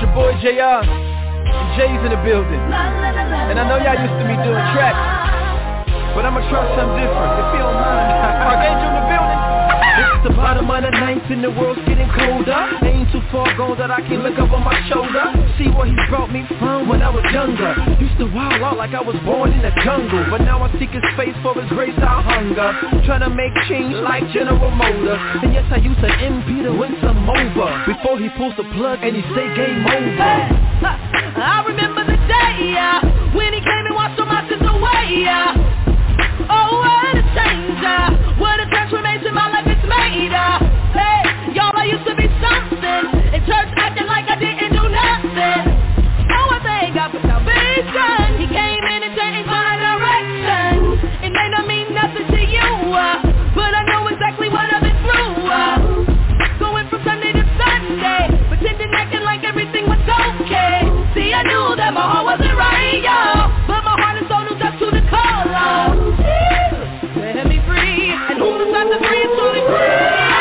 your boy JR, and Jay's in the building. And I know y'all used to be doing tracks, but I'ma try something different, if you don't mind. Archangel in the building. It's the bottom of the ninth and the world's getting colder. Ain't too far gone that I can look up on my shoulder. See where he brought me from when I was younger. Used to wild out like I was born in the jungle, but now I seek his face for his grace I hunger. Trying to make change like General Motors. And yes, I use an MP to win some over before he pulls the plug and he say game over. I remember the day when he came and washed all my sins away. Oh, what a change, what a transformation my life is made. Hey, y'all, I used to be something in church acting like I didn't do nothing. Oh, I thank God for salvation. He came in and changed my direction. It may not mean nothing to you, but I know exactly what I've been through. Going from Sunday to Sunday, pretending acting like everything was okay. See, I knew that my heart wasn't right, y'all, but my heart and soul knew just who to call on. Set me free, and who the set free to the free.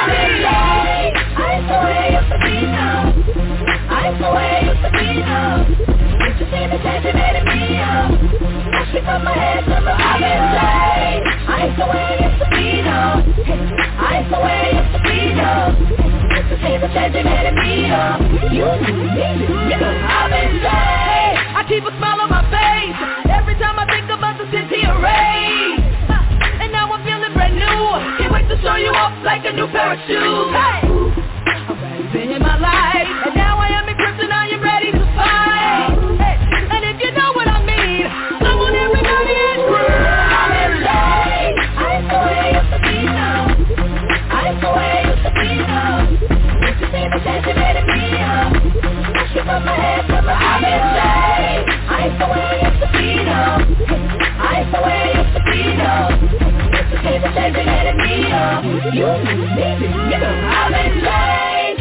I ain't the way I used to be now. I ain't the way I used to be now. Did you see the change you made in me, I shook up my head, remember I've been saved. I ain't the way I used to be now. I ain't the way I used to be now. Did you see the change you made in me, you know I've been saved. I keep a smile on my face every time I think about the sins he erased. And now I'm feeling brand new. Can't wait to show you off like a new pair of shoes. Hey, I've been in my life, and now I am in prison. I am ready to fight. Hey, and if you know what I mean, I want everybody in free. I'm in late. I ain't the way I used to be now. I ain't the way I used to be now. Did you see the change you made in me? I shook up my head, remember I've been late. I ain't the way I used to be now. I ain't the way I used to be now. Did you see the change you made in me? You know I've been late.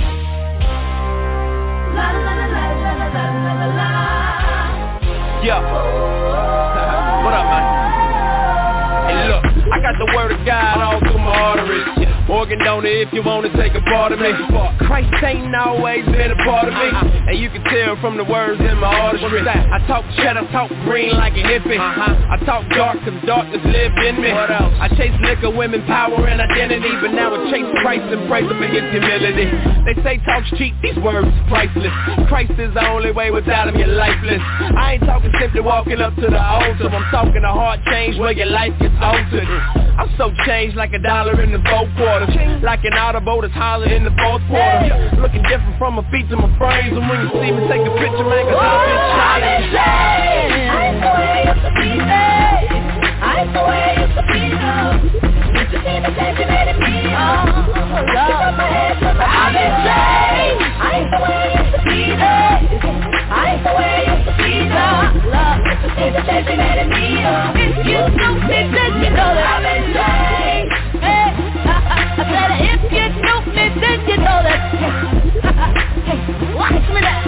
La la la la la la la la la. Yo, what up, man? Hey, look, I got the word of God all through my arteries. Organ donor if you wanna take a part of me. Christ ain't always been a part of me, and you can tell from the words in my artistry. I talk cheddar, talk green like a hippie. I talk dark cause darkness lived in me. I chase liquor, women, power, and identity, but now I chase Christ and praise him for his humility. They say talk's cheap, these words is priceless. Christ is the only way, without him you're lifeless. I ain't talking simply walking up to the altar. I'm talking a heart change where your life gets altered. I'm so changed like $1 in the fourth quarter. Like an audible that's hollered in the fourth quarter. Looking different from my feet to my frames. And when you see me take a picture, man, cause I've been challenged. I ain't the way I used to be now. I ain't the way I used to be now. Did you see the change you made in me? Pick up my head, remember I've been saved. I ain't the way I used to be now. I ain't the way I used to be now. Did you see the change you made in me? If you know me, then you know that I've been saved. Hey, I said if you know me, then you know that. Hey, watch me now.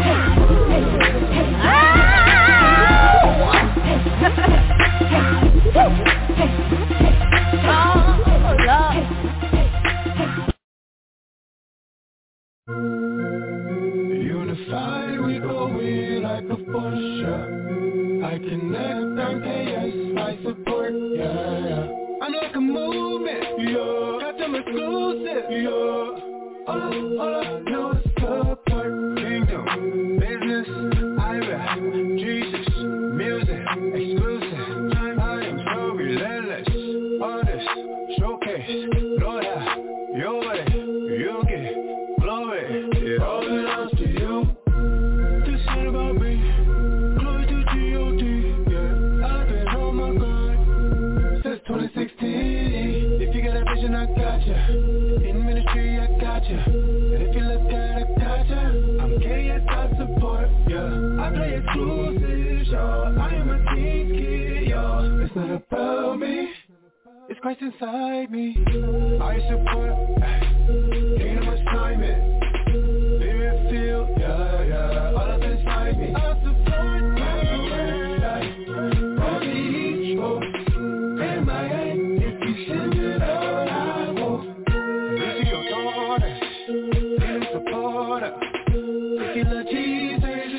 Unified, we go in like a Porsche. I connect, I'm KS, I support, yeah. I'm like a movement, yeah. Got them exclusive, yeah. All I know is support. Kingdom, business, I rap, Jesus, music, exclusive. I am so relentless, honest, showcase, Lord, your way, you get glory. It all belongs to you. This ain't about me. Glory to G.O.D. Yeah, I've been on my grind since 2016. If you got a vision, I got ya. In ministry, I got ya. And if you look at it, I got ya. I'm KS, I support ya. I play exclusive, y'all. I am a king's kid, y'all. It's not about me. It's Christ inside me. I support kingdom assignment. Spirit feel, yeah, all up inside me. I support my word, like each voice in my head. If you send it out, I won't. This is your daughter, in supporter. If you love Jesus,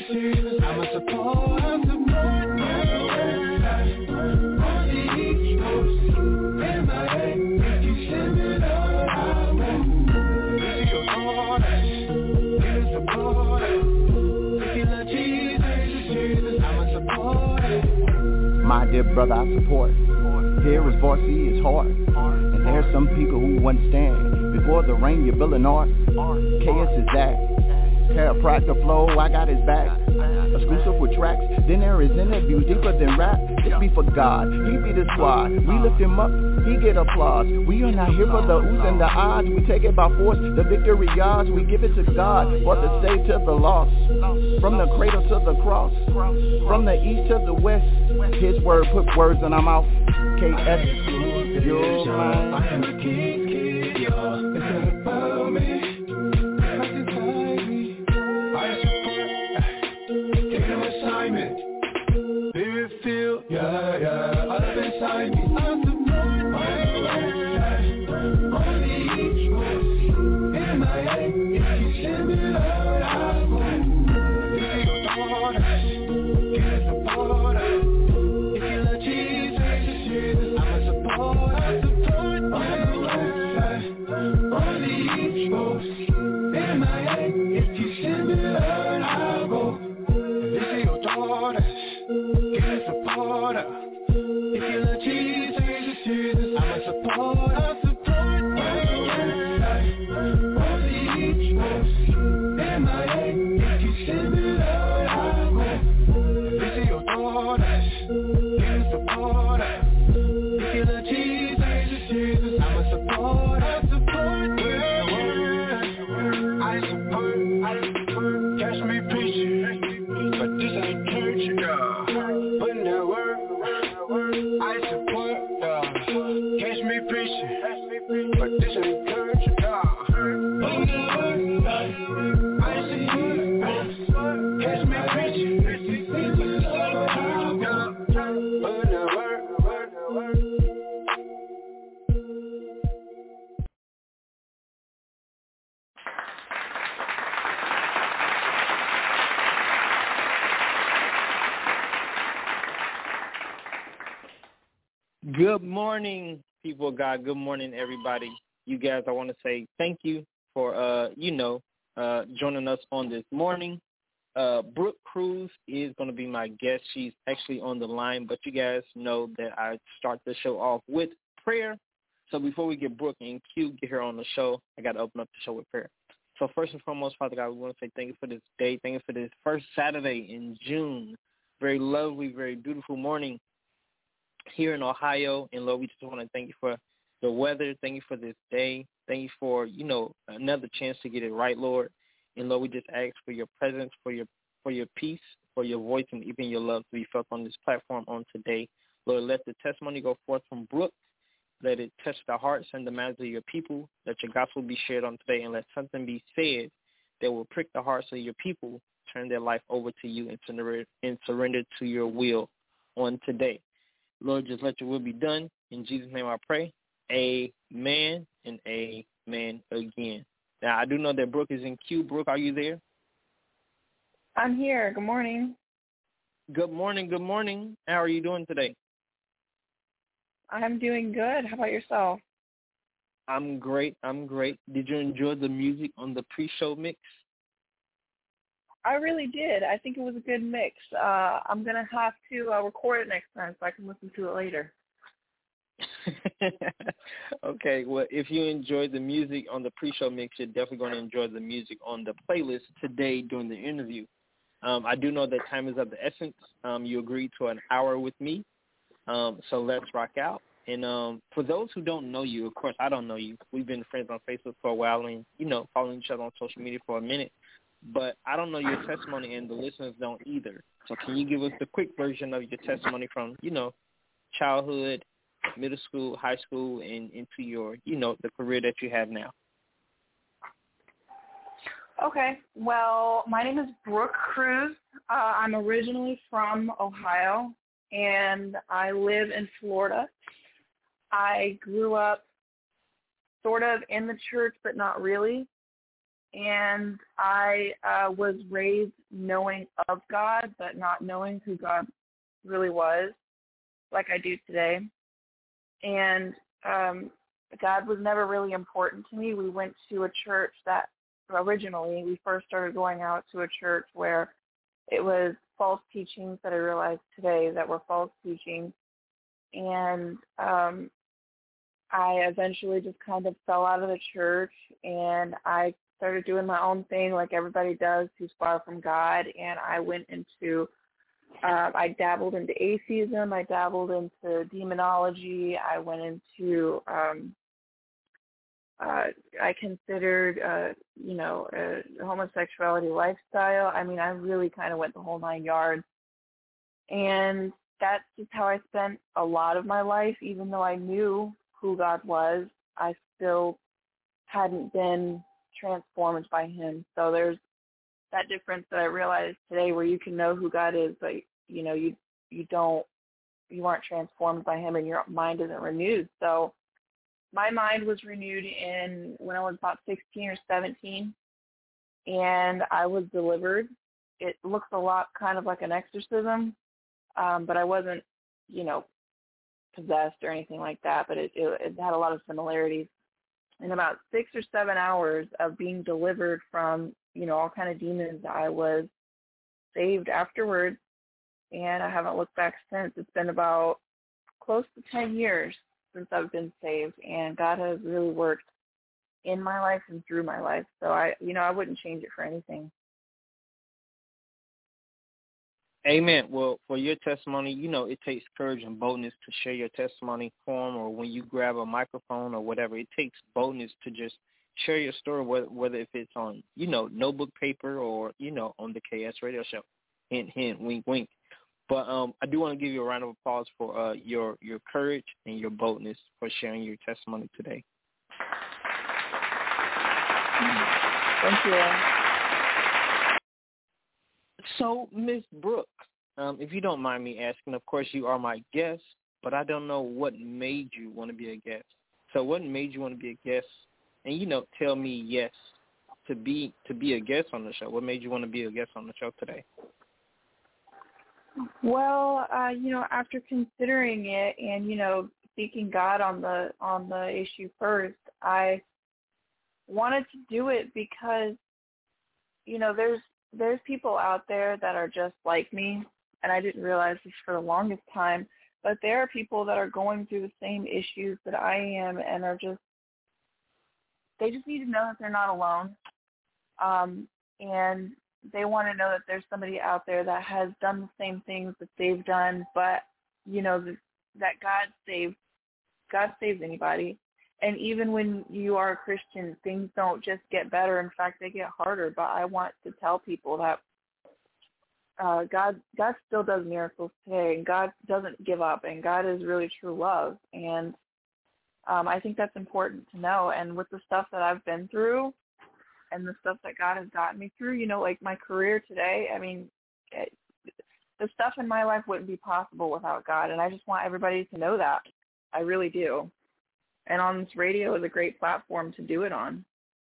brother I support. Here is varsity is hard, and there's some people who understand. Before the rain, you're building art. KS is that. Chiropractor flow, I got his back. Exclusive with tracks, then there is interviews deeper than rap. This be for God, he be the squad. We lift him up, he get applause. We are not here for the oohs and the odds. We take it by force, the victory odds. We give it to God, for the save to the lost. From the cradle to the cross, from the east to the west. His word put words in our mouth. KS, your mind. I am the kid, y'all. It's about me. Yeah, all up inside me. I'm the one, only each one. In my head, if you send me out, I'll go. This ain't your daughter, get a supporter. If you love Jesus, I'm a supporter. Only each one. In my head, if you send me out, I'll go. This ain't your daughter. If you love Jesus, I'm a supporter. Only each one. In my head, if you send me out, I'll go. This is your daughter, get a supporter. If you love Jesus, I'm a supporter. I support, catch me preaching, but this ain't church, God. Putting that word, I support, catch me preaching, but this ain't church, God. Putting that word, I support, catch me preaching, but this ain't church, God. Putting that word. Good morning, people of God. Good morning, everybody. You guys, I want to say thank you for, joining us on this morning. Brooke Cruz is going to be my guest. She's actually on the line, but you guys know that I start the show off with prayer. So before we get Brooke and Q get her on the show, I got to open up the show with prayer. So first and foremost, Father God, we want to say thank you for this day. Thank you for this first Saturday in June. Very lovely, very beautiful morning here in Ohio. And Lord, we just want to thank you for the weather. Thank you for this day. Thank you for, another chance to get it right, Lord. And Lord, we just ask for your presence, for your peace, for your voice, and even your love to be felt on this platform on today. Lord, let the testimony go forth from Brooke. Let it touch the hearts and the minds of your people. Let your gospel be shared on today, and let something be said that will prick the hearts of your people, turn their life over to you, and surrender to your will on today. Lord, just let your will be done. In Jesus' name I pray. Amen and amen again. Now, I do know that Brooke is in queue. Brooke, are you there? I'm here. Good morning. Good morning. Good morning. How are you doing today? I'm doing good. How about yourself? I'm great. Did you enjoy the music on the pre-show mix? I really did. I think it was a good mix. I'm going to have to record it next time so I can listen to it later. Okay, well, if you enjoyed the music on the pre-show mix, you're definitely going to enjoy the music on the playlist today during the interview. I do know that time is of the essence. You agreed to an hour with me, so let's rock out. And for those who don't know you, of course, I don't know you. We've been friends on Facebook for a while and, following each other on social media for a minute. But I don't know your testimony, and the listeners don't either. So can you give us the quick version of your testimony from, childhood, middle school, high school, and into your, the career that you have now? Okay. Well, my name is Brooke Cruz. I'm originally from Ohio, and I live in Florida. I grew up sort of in the church, but not really. And I was raised knowing of God, but not knowing who God really was, like I do today. And God was never really important to me. We went to a church that originally, we first started going out to a church where it was false teachings that I realized today that were false teachings. and I eventually just kind of fell out of the church, and I started doing my own thing like everybody does who's far from God, and I went into I dabbled into atheism, I dabbled into demonology, I went into I considered homosexuality lifestyle. I mean, I really kind of went the whole 9 yards, and that's just how I spent a lot of my life. Even though I knew who God was, I still hadn't been transformed by him. So there's that difference that I realized today, where you can know who God is, but you aren't transformed by him, and your mind isn't renewed. So my mind was renewed when I was about 16 or 17, and I was delivered. It looks a lot kind of like an exorcism, but I wasn't, possessed or anything like that, but it had a lot of similarities. In about 6 or 7 hours of being delivered from, all kind of demons, I was saved afterwards, and I haven't looked back since. It's been about close to 10 years since I've been saved, and God has really worked in my life and through my life. So I wouldn't change it for anything. Amen. Well, for your testimony, it takes courage and boldness to share your testimony form, or when you grab a microphone or whatever. It takes boldness to just share your story, whether if it's on, notebook paper or, on the KS radio show. Hint, hint, wink, wink. But I do want to give you a round of applause for your courage and your boldness for sharing your testimony today. Thank you. So, Ms. Brooke, if you don't mind me asking, of course you are my guest, but I don't know what made you want to be a guest. So what made you want to be a guest? And, tell me yes to be a guest on the show. What made you want to be a guest on the show today? Well, after considering it and, seeking God on the issue first, I wanted to do it because, there's people out there that are just like me, and I didn't realize this for the longest time, but there are people that are going through the same issues that I am, and they just need to know that they're not alone. And they want to know that there's somebody out there that has done the same things that they've done, but, that God saves anybody. And even when you are a Christian, things don't just get better. In fact, they get harder. But I want to tell people that God still does miracles today, and God doesn't give up, and God is really true love. And I think that's important to know. And with the stuff that I've been through and the stuff that God has gotten me through, like my career today, I mean, the stuff in my life wouldn't be possible without God. And I just want everybody to know that. I really do. And on this radio is a great platform to do it on.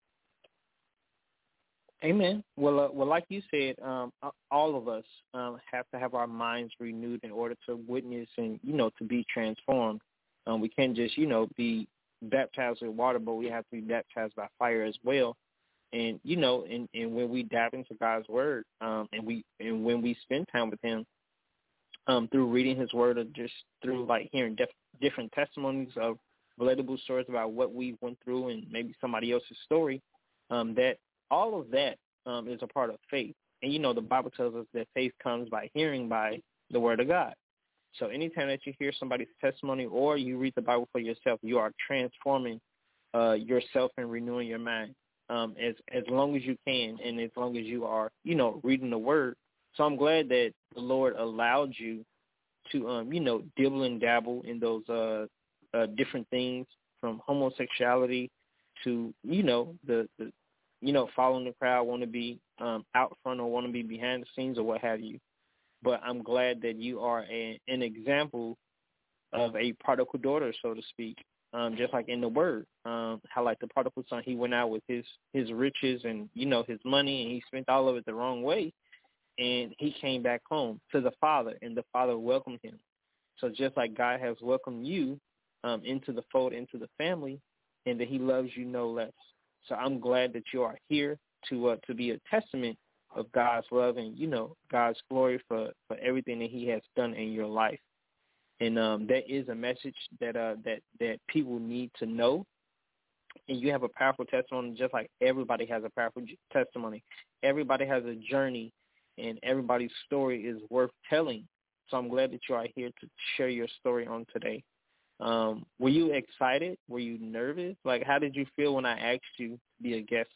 Amen. Well, like you said, all of us have to have our minds renewed in order to witness and, to be transformed. We can't just, be baptized with water, but we have to be baptized by fire as well. And, and when we dive into God's word, and when we spend time with him, through reading his word or just through like hearing different testimonies of relatable stories about what we went through and maybe somebody else's story, that all of that is a part of faith. And, the Bible tells us that faith comes by hearing by the word of God. So anytime that you hear somebody's testimony or you read the Bible for yourself, you are transforming yourself and renewing your mind as long as you can and as long as you are, reading the word. So I'm glad that the Lord allowed you to, dibble and dabble in those different things, from homosexuality to, the following the crowd, want to be out front or want to be behind the scenes or what have you. But I'm glad that you are an example of a prodigal daughter, so to speak, just like in the word, how like the prodigal son, he went out with his riches and, his money, and he spent all of it the wrong way. And he came back home to the Father, and the Father welcomed him. So just like God has welcomed you into the fold, into the family, and that he loves you no less. So I'm glad that you are here to be a testament of God's love and, God's glory for everything that he has done in your life. And that is a message that people need to know. And you have a powerful testimony, just like everybody has a powerful testimony. Everybody has a journey, and everybody's story is worth telling. So I'm glad that you are here to share your story on today. Were you excited? Were you nervous? Like, how did you feel when I asked you to be a guest?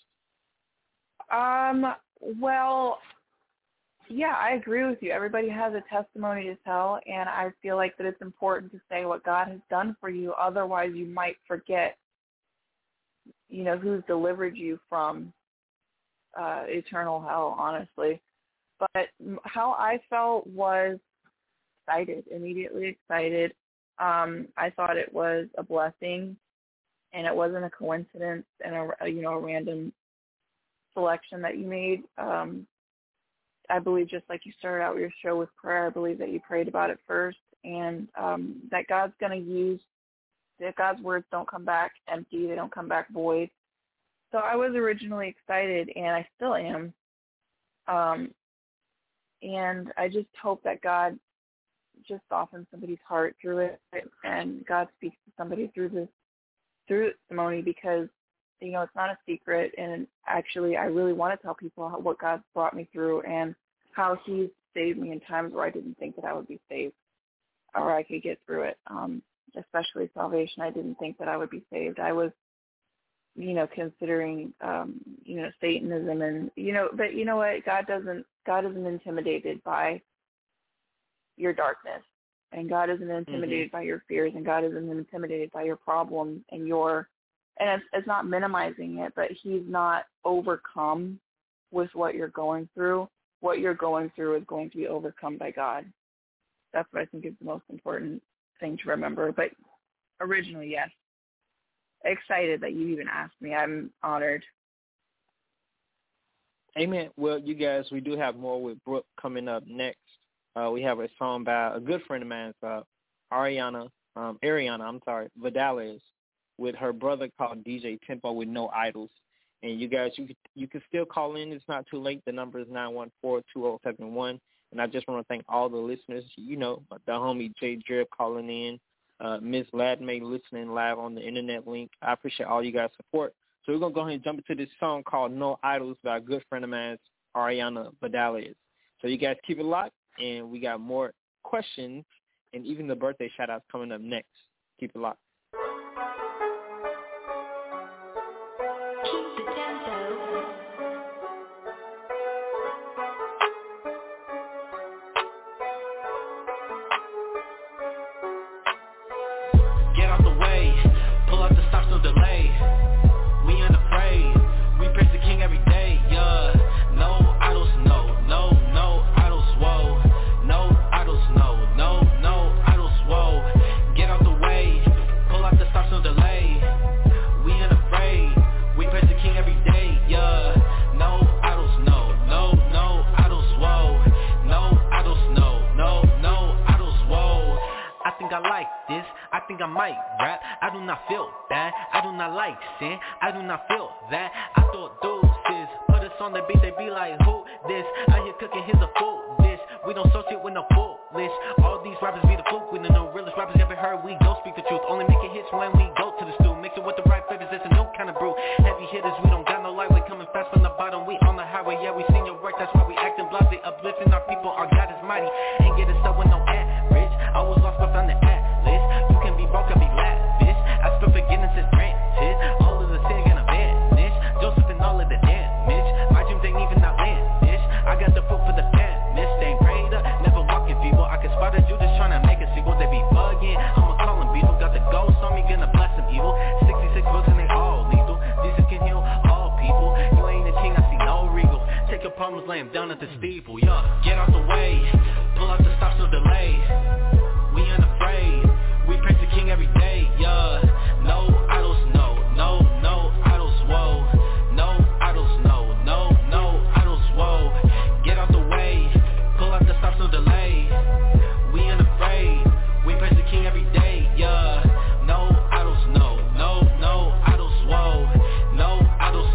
Well, yeah, I agree with you. Everybody has a testimony to tell, and I feel like that it's important to say what God has done for you. Otherwise, you might forget, who's delivered you from eternal hell, honestly. But how I felt was excited, immediately excited. I thought it was a blessing, and it wasn't a coincidence and a random selection that you made. I believe, just like you started out your show with prayer, I believe that you prayed about it first, and that God's going to use, that God's words don't come back empty, they don't come back void. So I was originally excited, and I still am. And I just hope that God just softens somebody's heart through it, and God speaks to somebody through testimony, because it's not a secret, and actually I really want to tell people what God's brought me through and how he's saved me in times where I didn't think that I would be saved or I could get through it, especially salvation. I didn't think that I would be saved. I was, considering, Satanism and, but you know what? God isn't intimidated by your darkness, and God isn't intimidated by your fears, and God isn't intimidated by your problems and it's not minimizing it, but he's not overcome with what you're going through. What you're going through is going to be overcome by God. That's what I think is the most important thing to remember. But originally, yes. Excited that you even asked me. I'm honored. Amen. Well, you guys, we do have more with Brooke coming up next. We have a song by a good friend of mine, Ariana Vidales, with her brother called DJ Tempo with No Idols. And you guys, you can still call in. It's not too late. The number is 914-2071. And I just want to thank all the listeners, the homie Jay Drip calling in, Miss Ladmay listening live on the internet link. I appreciate all you guys' support. So we're going to go ahead and jump into this song called No Idols by a good friend of mine, Ariana Vidales. So you guys keep it locked, and we got more questions and even the birthday shout-outs coming up next. Keep it locked. I do not feel that. I thought deuces. Put us on the beat, they be like, who this? Out here cooking, here's a food dish. We don't associate with no foolish. All these rappers be the fluke. We know realest rappers ever heard. We don't speak the truth. Only making hits when we go to the stew. Mix it with the right flavors, it's a new kind of brew. Heavy hitters, we don't got no lightweight. Coming fast from the bottom, we on the highway. Yeah, we seen your work, that's why we acting blasé. Uplifting our people, our God is mighty. Ain't get us up with no average. I was lost, but found the atlas. You can be broke, I be lavish. I spent forgiveness is granted. All of the sin gonna vanish. Joseph and all of the damage. My dreams ain't even outlandish. I got the proof for the famished. They ain't prayed up, never walking people. I can spot a Judas tryna make a sequel. They be bugging. I'ma call them people. Got the ghost on me, gonna bless them evil. 66 books and they all lethal. Jesus can heal all people. You ain't a king, I see no regal. Take your problems, lay them down at the steeple. Yeah, get out the way. Pull out the stops, no delay. We unafraid. We praise the king every day. Yeah, no idols, no idols, whoa. No idols, no idols, whoa. Get out the way. Pull out the stops, no delay. We unafraid. We praise the king every day. Yeah, no idols, no idols, whoa. No idols,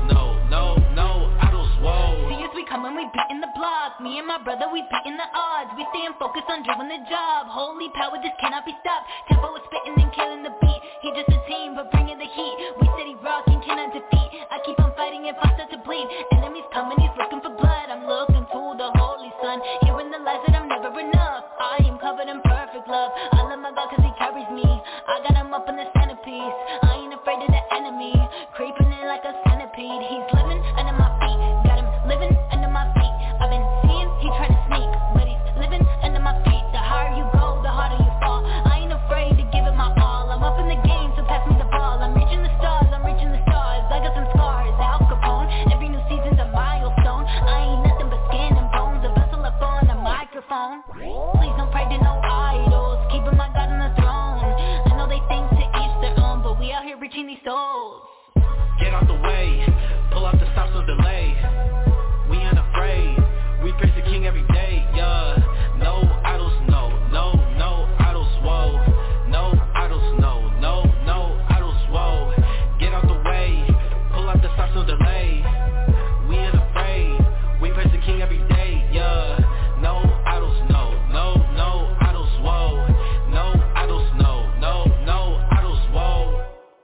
no idols, whoa. See as we come and we beatin' the block. Me and my brother, we beatin' the odds. We staying focused on drilling the the job. Holy power, this cannot be stopped. Tempo is spitting and killing the beat. He just a team, but bringing the heat. We steady rocking, cannot defeat. I keep on fighting and fight to bleed. Enemies coming, he's looking for blood. I'm looking to the Holy Son, hearing the lies that I'm never enough. I am covered in perfect love. I love my God cause he carries me. I got him up in the centerpiece. I ain't afraid of the enemy, creeping in like a centipede. He's living under my feet, got him living under my feet. I've been seeing he trying to sneak, but he's living under my feet. The higher you go, the harder you fall. I ain't afraid to give it my all. I'm up in the game, so pass me the ball. I'm reaching the stars, I'm reaching the stars. I got some scars, Al Capone. Every new season's a milestone. I ain't nothing but skin and bones, a vessel up on the microphone. Please don't pray to no idols, keeping my God on the throne. I know they think to each their own, but we out here reaching these souls. Get out the way, pull out the stops, no delay. We ain't afraid, we praise the King every day, yeah. No idols, no idols, whoa. No idols, no idols, whoa. Get out the way, pull out the stops, no delay. We ain't afraid, we praise the King every day, yeah. No idols, no idols, whoa. No idols, no idols, whoa.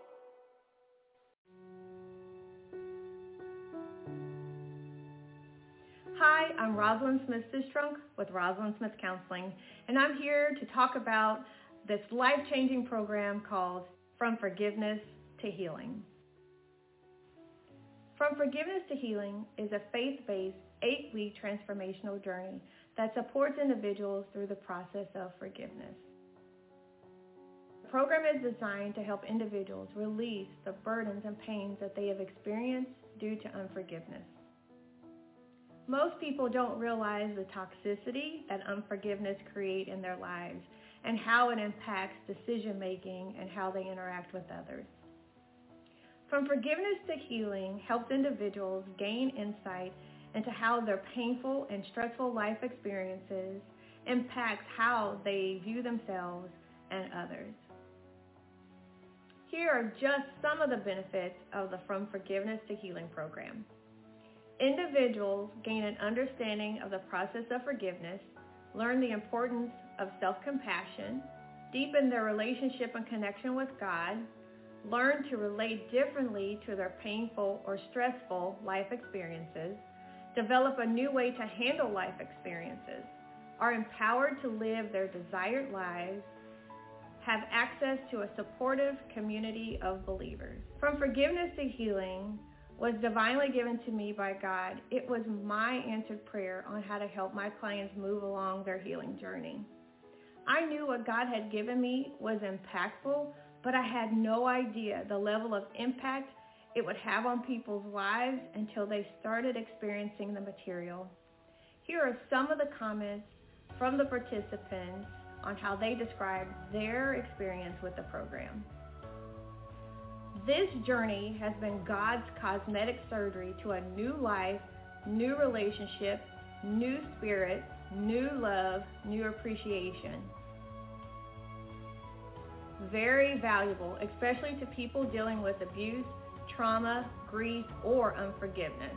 Hi, I'm Rosalind Smith-Sistrunk with Rosalind Smith Counseling, and I'm here to talk about this life-changing program called From Forgiveness to Healing. From Forgiveness to Healing is a faith-based 8-week transformational journey that supports individuals through the process of forgiveness. The program is designed to help individuals release the burdens and pains that they have experienced due to unforgiveness. Most people don't realize the toxicity that unforgiveness creates in their lives and how it impacts decision-making and how they interact with others. From Forgiveness to Healing helps individuals gain insight into how their painful and stressful life experiences impacts how they view themselves and others. Here are just some of the benefits of the From Forgiveness to Healing program. Individuals gain an understanding of the process of forgiveness, learn the importance of self-compassion, deepen their relationship and connection with God, learn to relate differently to their painful or stressful life experiences, develop a new way to handle life experiences, are empowered to live their desired lives, have access to a supportive community of believers. From Forgiveness to Healing was divinely given to me by God. It was my answered prayer on how to help my clients move along their healing journey. I knew what God had given me was impactful, but I had no idea the level of impact it would have on people's lives until they started experiencing the material. Here are some of the comments from the participants on how they described their experience with the program. This journey has been God's cosmetic surgery to a new life, new relationship, new spirit, new love, new appreciation. Very valuable, especially to people dealing with abuse, trauma, grief, or unforgiveness.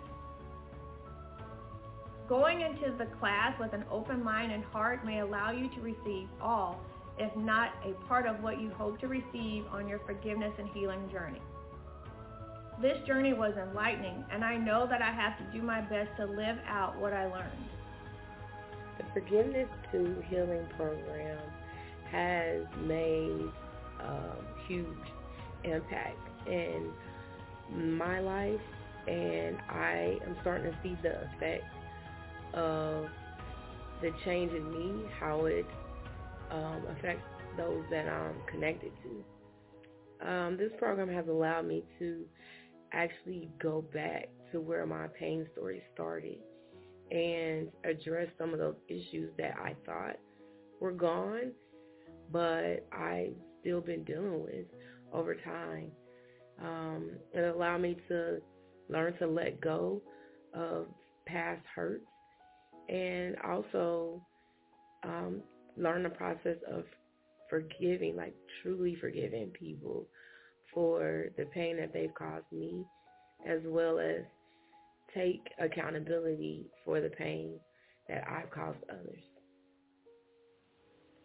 Going into the class with an open mind and heart may allow you to receive all, if not a part of what you hope to receive on your forgiveness and healing journey. This journey was enlightening, and I know that I have to do my best to live out what I learned. The Forgiveness to Healing program has made huge impact in my life, and I am starting to see the effect of the change in me, how it affects those that I'm connected to. This program has allowed me to actually go back to where my pain story started and address some of those issues that I thought were gone, but I've still been dealing with over time. It allowed me to learn to let go of past hurts and also learn the process of forgiving, like truly forgiving people for the pain that they've caused me, as well as take accountability for the pain that I've caused others.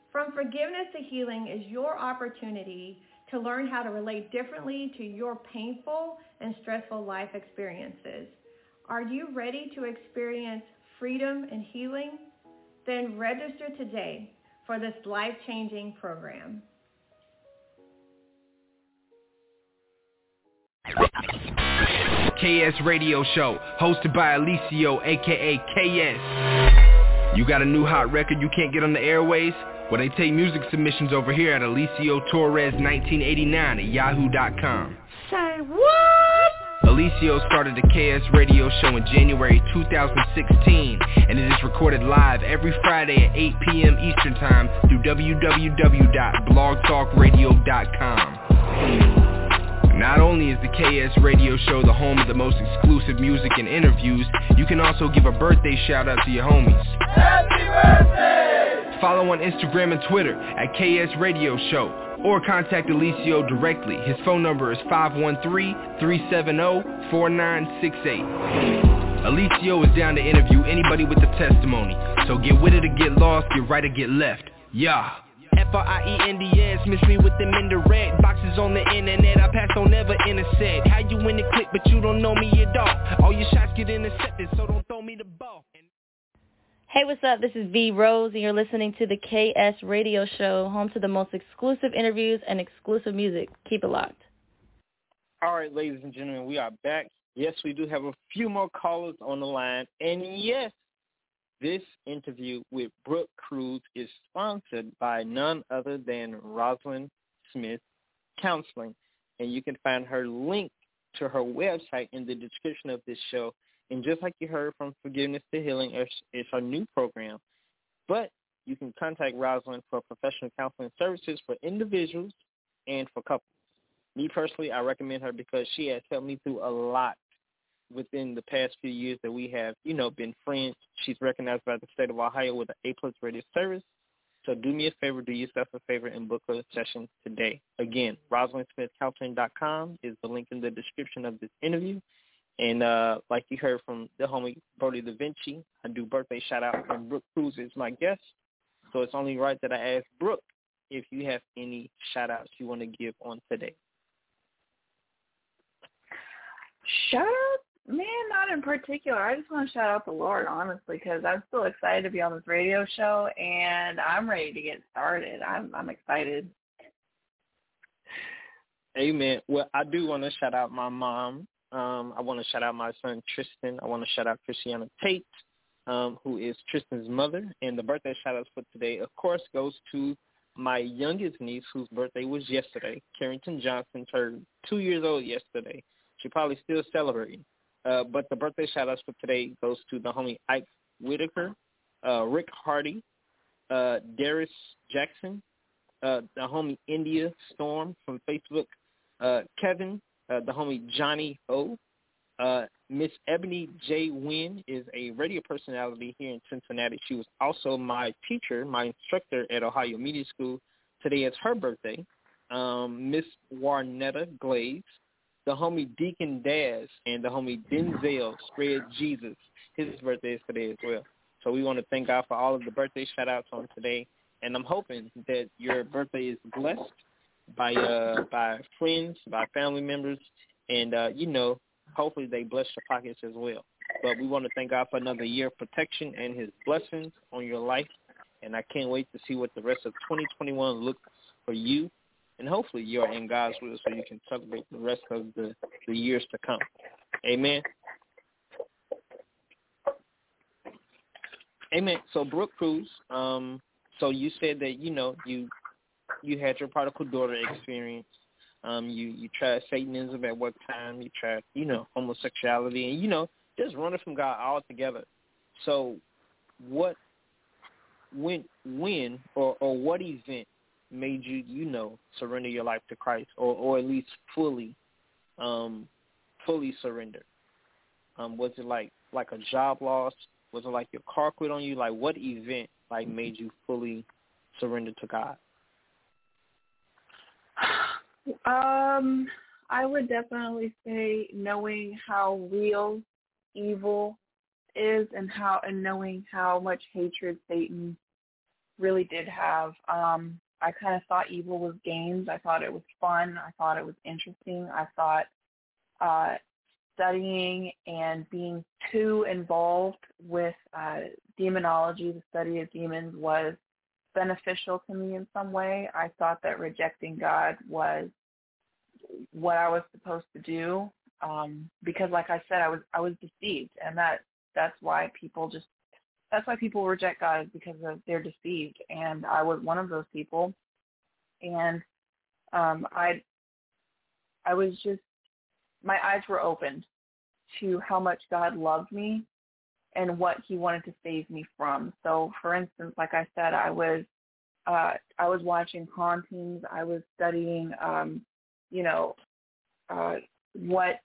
From Forgiveness to Healing is your opportunity to learn how to relate differently to your painful and stressful life experiences. Are you ready to experience freedom and healing? Then register today for this life-changing program. KS Radio Show, hosted by Alicio, aka KS. You got a new hot record you can't get on the airways? Well, they take music submissions over here at Alicio Torres 1989 at yahoo.com. Say what? Alicio started the KS Radio Show in January 2016, and it is recorded live every Friday at 8 p.m. Eastern Time through www.blogtalkradio.com. Not only is the KS Radio Show the home of the most exclusive music and interviews, you can also give a birthday shout out to your homies. Happy birthday! Follow on Instagram and Twitter at KS Radio Show, or contact Alicio directly. His phone number is 513-370-4968. Alicio is down to interview anybody with a testimony, so get with it or get lost, get right or get left. Yeah. Friends, miss me with them indirect boxes on the internet, I pass on never intersect. How you in the click but you don't know me at all? All your shots get intercepted, so don't throw me the ball. Hey, what's up? This is V Rose, and you're listening to the KS Radio Show, home to the most exclusive interviews and exclusive music. Keep it locked. All right, ladies and gentlemen, we are back. Yes, we do have a few more callers on the line, and yes, this interview with Brooke Cruz is sponsored by none other than Rosalind Smith Counseling, and you can find her link to her website in the description of this show. And just like you heard from Forgiveness to Healing, it's her new program. But you can contact Rosalind for professional counseling services for individuals and for couples. Me personally, I recommend her because she has helped me through a lot within the past few years that we have, been friends. She's recognized by the state of Ohio with an A+ rated service. So do me a favor, do yourself a favor, and book a session today. Again, RosalindSmithCounseling.com is the link in the description of this interview. And like you heard from the homie Brody Da Vinci, I do birthday shout-out, and Brooke Cruz is my guest. So it's only right that I ask Brooke if you have any shout-outs you want to give on today. Shout-out? Man, not in particular. I just want to shout out the Lord, honestly, because I'm still excited to be on this radio show, and I'm ready to get started. I'm excited. Amen. Well, I do want to shout out my mom. I want to shout out my son, Tristan. I want to shout out Christiana Tate, who is Tristan's mother. And the birthday shout-outs for today, of course, goes to my youngest niece, whose birthday was yesterday. Carrington Johnson turned 2 years old yesterday. She probably still celebrating. But the birthday shout-outs for today goes to the homie Ike Whitaker, Rick Hardy, Darius Jackson, the homie India Storm from Facebook, Kevin, the homie Johnny O, Miss Ebony J. Wynn is a radio personality here in Cincinnati. She was also my teacher, my instructor at Ohio Media School. Today is her birthday. Miss Warnetta Glaze, the homie Deacon Daz, and the homie Denzel Spread Jesus. His birthday is today as well. So we want to thank God for all of the birthday shout-outs on today. And I'm hoping that your birthday is blessed by friends, by family members, and, hopefully they bless your pockets as well. But we want to thank God for another year of protection and his blessings on your life. And I can't wait to see what the rest of 2021 looks for you. And hopefully you're in God's will so you can celebrate the rest of the years to come. Amen. Amen. So, Brooke Cruz, so you said that, you had your prodigal daughter experience. You tried Satanism at one time. You tried, homosexuality and, just running from God altogether. So when or what event made you, surrender your life to Christ or at least fully surrender? Was it like a job loss? Was it like your car quit on you? Like what event made you fully surrender to God? I would definitely say knowing how real evil is and knowing how much hatred Satan really did have. I kind of thought evil was games. I thought it was fun. I thought it was interesting. I thought studying and being too involved with demonology, the study of demons, was beneficial to me in some way. I thought that rejecting God was what I was supposed to do, because, like I said, I was deceived, and that's why people reject God, is because they're deceived, and I was one of those people, and I was just, my eyes were opened to how much God loved me and what he wanted to save me from. So, for instance, like I said, I was watching hauntings. I was studying, what,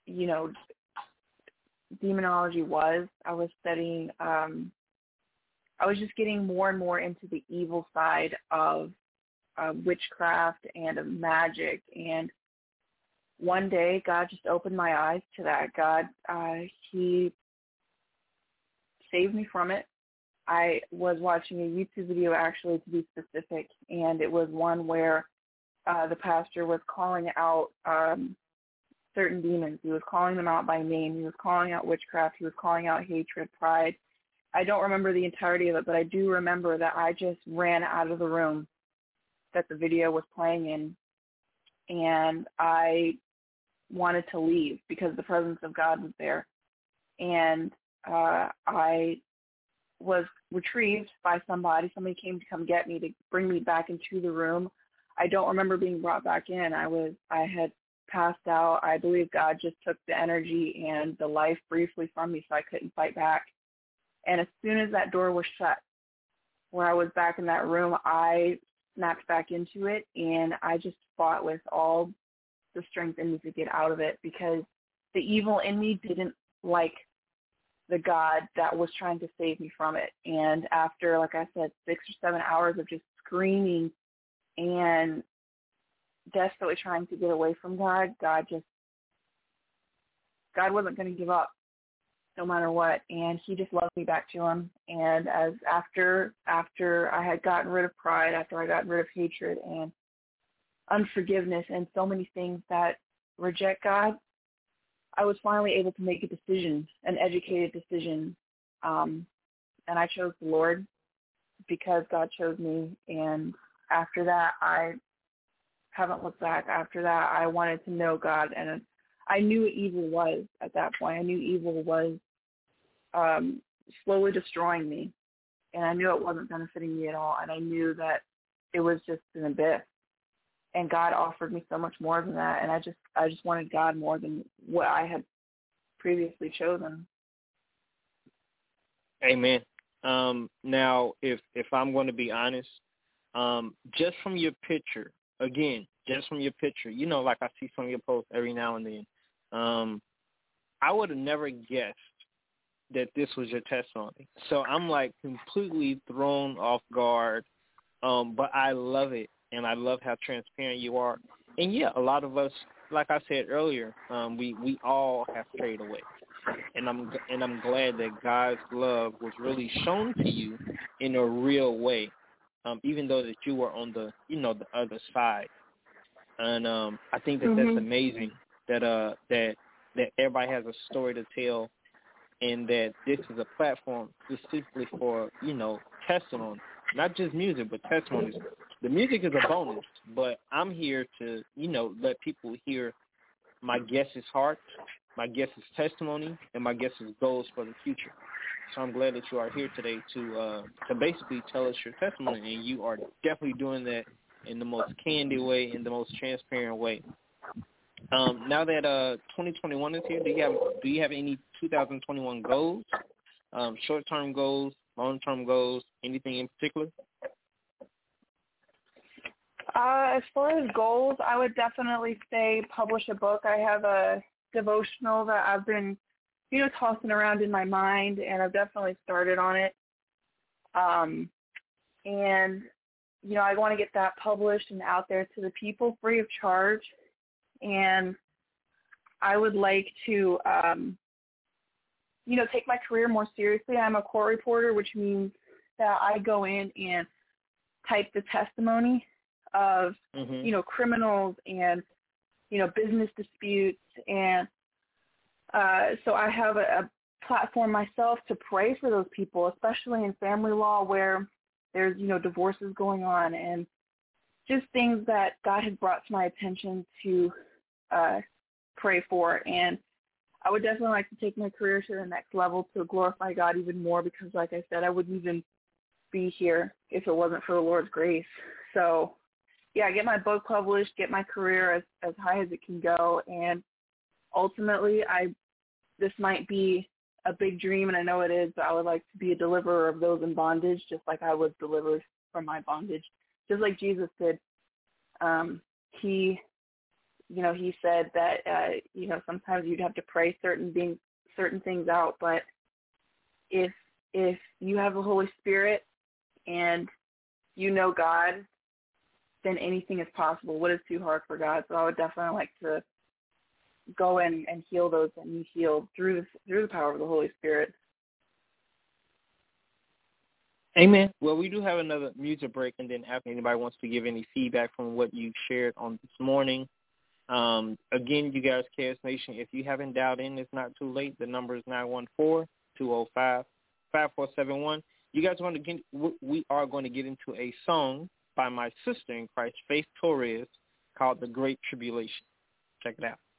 demonology was. I was studying, I was just getting more and more into the evil side of witchcraft and of magic. And one day, God just opened my eyes to that. God, he saved me from it. I was watching a YouTube video, actually, to be specific, and it was one where the pastor was calling out certain demons. He was calling them out by name. He was calling out witchcraft. He was calling out hatred, pride. I don't remember the entirety of it, but I do remember that I just ran out of the room that the video was playing in, and I wanted to leave because the presence of God was there. And I was retrieved by somebody. Somebody came to come get me, to bring me back into the room. I don't remember being brought back in. I had passed out. I believe God just took the energy and the life briefly from me, so I couldn't fight back. And as soon as that door was shut, where I was back in that room, I snapped back into it, and I just fought with all the strength in me to get out of it, because the evil in me didn't like the God that was trying to save me from it. And after, like I said, 6 or 7 hours of just screaming and desperately trying to get away from God, God wasn't going to give up no matter what, and he just loved me back to him. And as after I had gotten rid of pride, after I got rid of hatred and unforgiveness and so many things that reject God, I was finally able to make a decision, an educated decision, and I chose the Lord because God chose me. And after that, I haven't looked back. After that, I wanted to know God, and I knew what evil was at that point. I knew evil was slowly destroying me, and I knew it wasn't benefiting me at all, and I knew that it was just an abyss. And God offered me so much more than that, and I just wanted God more than what I had previously chosen. Amen. Now, if I'm going to be honest, just from your picture, like I see some of your posts every now and then, I would have never guessed that this was your testimony. So I'm like completely thrown off guard, but I love it. And I love how transparent you are. And, yeah, a lot of us, like I said earlier, we all have strayed away. And I'm glad that God's love was really shown to you in a real way, even though that you were on the other side. And I think that that's amazing that everybody has a story to tell, and that this is a platform specifically for, testimony, not just music, but testimonies. The music is a bonus, but I'm here to, let people hear my guest's heart, my guest's testimony, and my guest's goals for the future. So I'm glad that you are here today to basically tell us your testimony, and you are definitely doing that in the most candid way, in the most transparent way. Now that 2021 is here, do you have any 2021 goals, short-term goals, long-term goals, anything in particular? As far as goals, I would definitely say publish a book. I have a devotional that I've been, tossing around in my mind, and I've definitely started on it. And, I want to get that published and out there to the people free of charge. And I would like to, take my career more seriously. I'm a court reporter, which means that I go in and type the testimony of, you know, criminals and, you know, business disputes. And so I have a platform myself to pray for those people, especially in family law where there's, you know, divorces going on and just things that God has brought to my attention to pray for. And I would definitely like to take my career to the next level to glorify God even more, because like I said, I wouldn't even be here if it wasn't for the Lord's grace. So yeah, get my book published, get my career as high as it can go. And ultimately this might be a big dream, and I know it is, but I would like to be a deliverer of those in bondage, just like I was delivered from my bondage, just like Jesus did. He said that, you know, sometimes you'd have to pray certain things out, but if you have the Holy Spirit and you know God, then anything is possible. What is too hard for God? So I would definitely like to go in and heal those that need healed through the power of the Holy Spirit. Amen. Well, we do have another music break, and then after anybody wants to give any feedback from what you shared on this morning. Again, you guys, KS Nation, if you haven't dialed in, it's not too late. The number is 914-205-5471. You guys we are going to get into a song by my sister in Christ, Faith Torres, called The Great Tribulation. Check it out.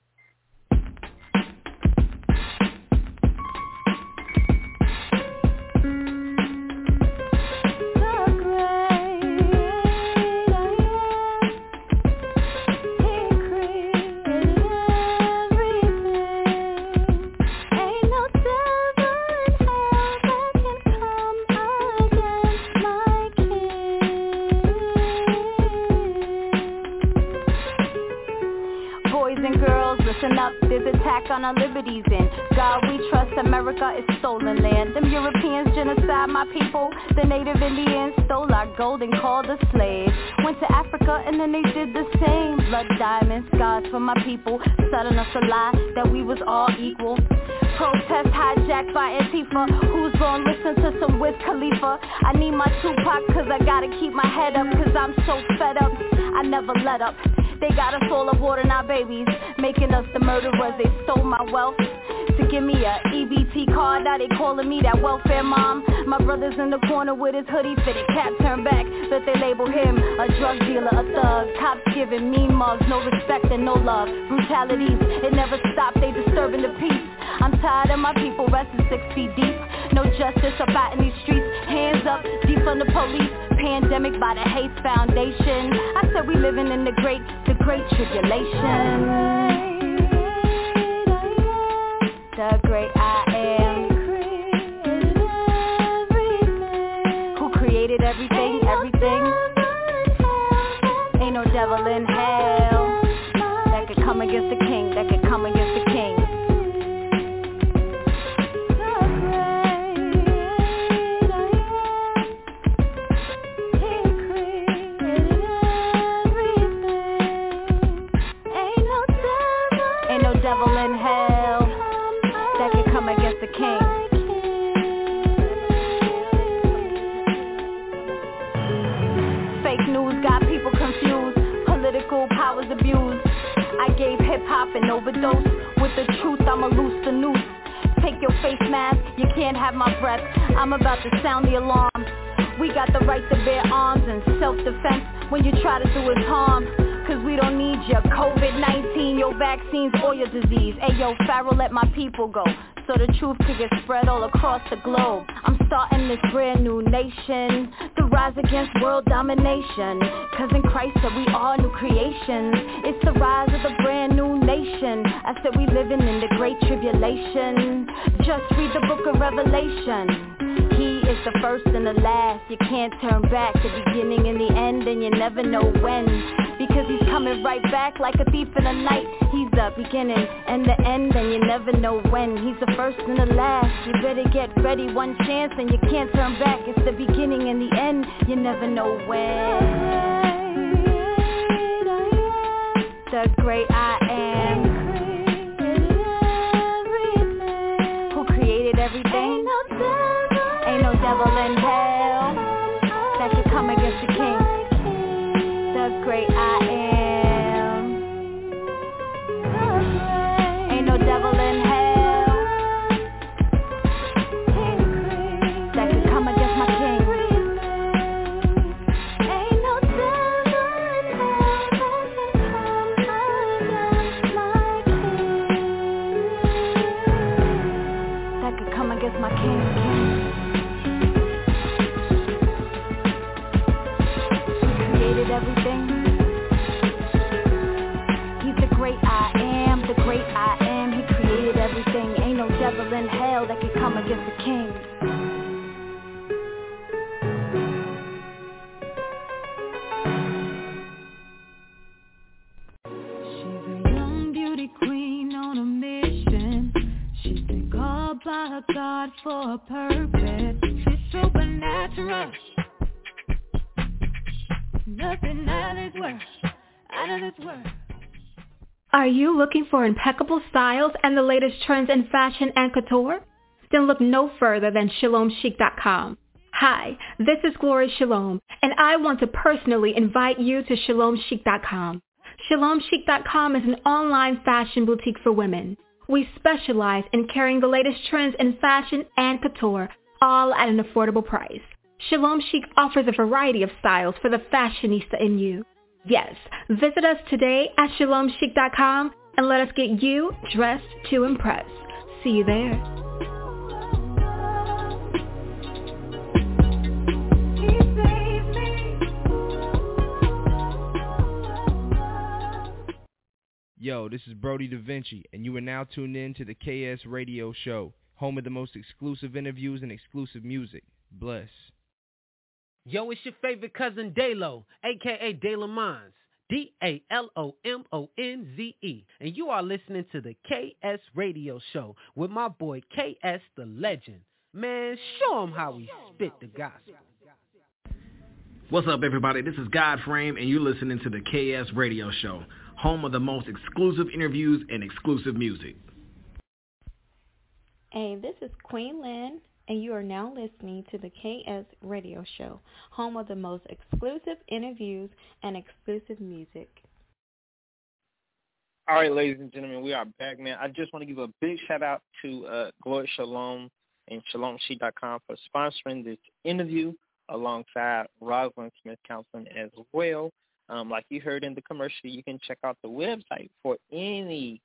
There's attack on our liberties in God we trust. America is stolen land. Them Europeans genocide my people. The native Indians stole our gold and called us slaves. Went to Africa and then they did the same. Blood diamonds, scars for my people, selling us a lie that we was all equal. Protest hijacked by Antifa. Who's gonna listen to some Wiz Khalifa? I need my Tupac cause I gotta keep my head up, cause I'm so fed up, I never let up. They got us all aborting our babies, making us the murderers. They stole my wealth to give me a EBT card. Now they calling me that welfare mom. My brother's in the corner with his hoodie fitted, cap turned back, but they label him a drug dealer, a thug. Cops giving mean mugs, no respect and no love. Brutalities, it never stopped, they disturbing the peace. I'm tired of my people resting 6 feet deep. No justice about in these streets. Hands up, defund the police. Pandemic by the Hate Foundation. I said we living in the great tribulation. The great I am. Who created everything? Ain't no devil in hell that could come against the king, and overdose with the truth. I'ma loose the noose. Take your face mask, you can't have my breath. I'm about to sound the alarm. We got the right to bear arms and self-defense when you try to do us harm. Cause we don't need your COVID-19, your vaccines, or your disease. Ayo, Pharaoh, let my people go, so the truth could get spread all across the globe. I'm starting this brand new nation, the rise against world domination. Cause in Christ that we are new creations. It's the rise of the brand new nation. I said we living in the great tribulation. Just read the book of Revelation. He is the first and the last. You can't turn back. The beginning and the end, and you never know when. Because he's coming right back like a thief in the night. He's the beginning and the end, and you never know when. He's the first and the last. You better get ready, one chance and you can't turn back. It's the beginning and the end, you never know when. The great I am, who created everything. Ain't no devil in hell that could come against the great I am. Ain't no devil in hell that could come against my king. Ain't no devil in hell that could come against my king. Everything. He's the great I am, the great I am. He created everything. Ain't no devil in hell that can come against the king. She's a young beauty queen on a mission. She's been called by her God for a purpose. She's supernatural. Nothing out of this world. Are you looking for impeccable styles and the latest trends in fashion and couture? Then look no further than ShalomChic.com. Hi, this is Gloria Shalom, and I want to personally invite you to ShalomChic.com. ShalomChic.com is an online fashion boutique for women. We specialize in carrying the latest trends in fashion and couture, all at an affordable price. Shalom Chic offers a variety of styles for the fashionista in you. Yes, visit us today at ShalomChic.com and let us get you dressed to impress. See you there. Yo, this is Brody Da Vinci, and you are now tuned in to the KS Radio Show, home of the most exclusive interviews and exclusive music. Bless. Yo, it's your favorite cousin Dalo, a.k.a. De La Mons, DALOMONZE, and you are listening to the KS Radio Show with my boy KS the Legend. Man, show him how we spit the gospel. What's up, everybody? This is Godframe, and you're listening to the KS Radio Show, home of the most exclusive interviews and exclusive music. Hey, this is Queen Lynn, and you are now listening to the KS Radio Show, home of the most exclusive interviews and exclusive music. All right, ladies and gentlemen, we are back, man. I just want to give a big shout-out to Gloria Shalom and ShalomSheet.com for sponsoring this interview alongside Rosalind Smith Counseling as well. Like you heard in the commercial, you can check out the website for any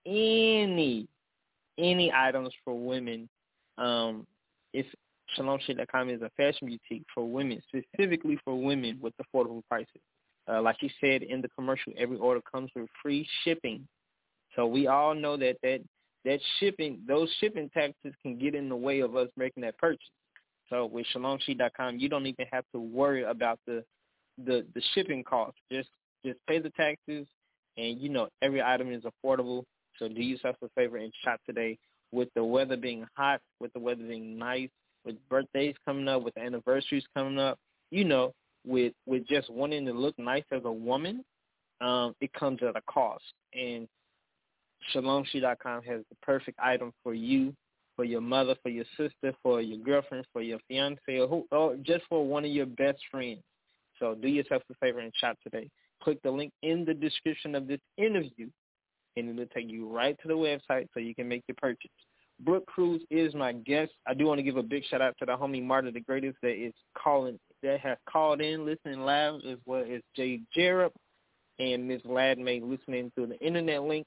items for women. It's ShalomSheet.com is a fashion boutique for women, specifically for women with affordable prices. Like you said in the commercial, every order comes with free shipping. So we all know that shipping, those shipping taxes can get in the way of us making that purchase. So with ShalomSheet.com, you don't even have to worry about the shipping costs. Just pay the taxes, and you know every item is affordable. So do yourself a favor and shop today. With the weather being hot, with the weather being nice, with birthdays coming up, with anniversaries coming up, you know, with just wanting to look nice as a woman, it comes at a cost. And ShalomSheet.com has the perfect item for you, for your mother, for your sister, for your girlfriend, for your fiance, or just for one of your best friends. So do yourself a favor and shop today. Click the link in the description of this interview, and it'll take you right to the website so you can make your purchase. Brooke Cruz is my guest. I do want to give a big shout out to the homie Marta the Greatest that has called in, listening live, as well as Jay Jarrett and Ms. Ladmay listening through the internet link.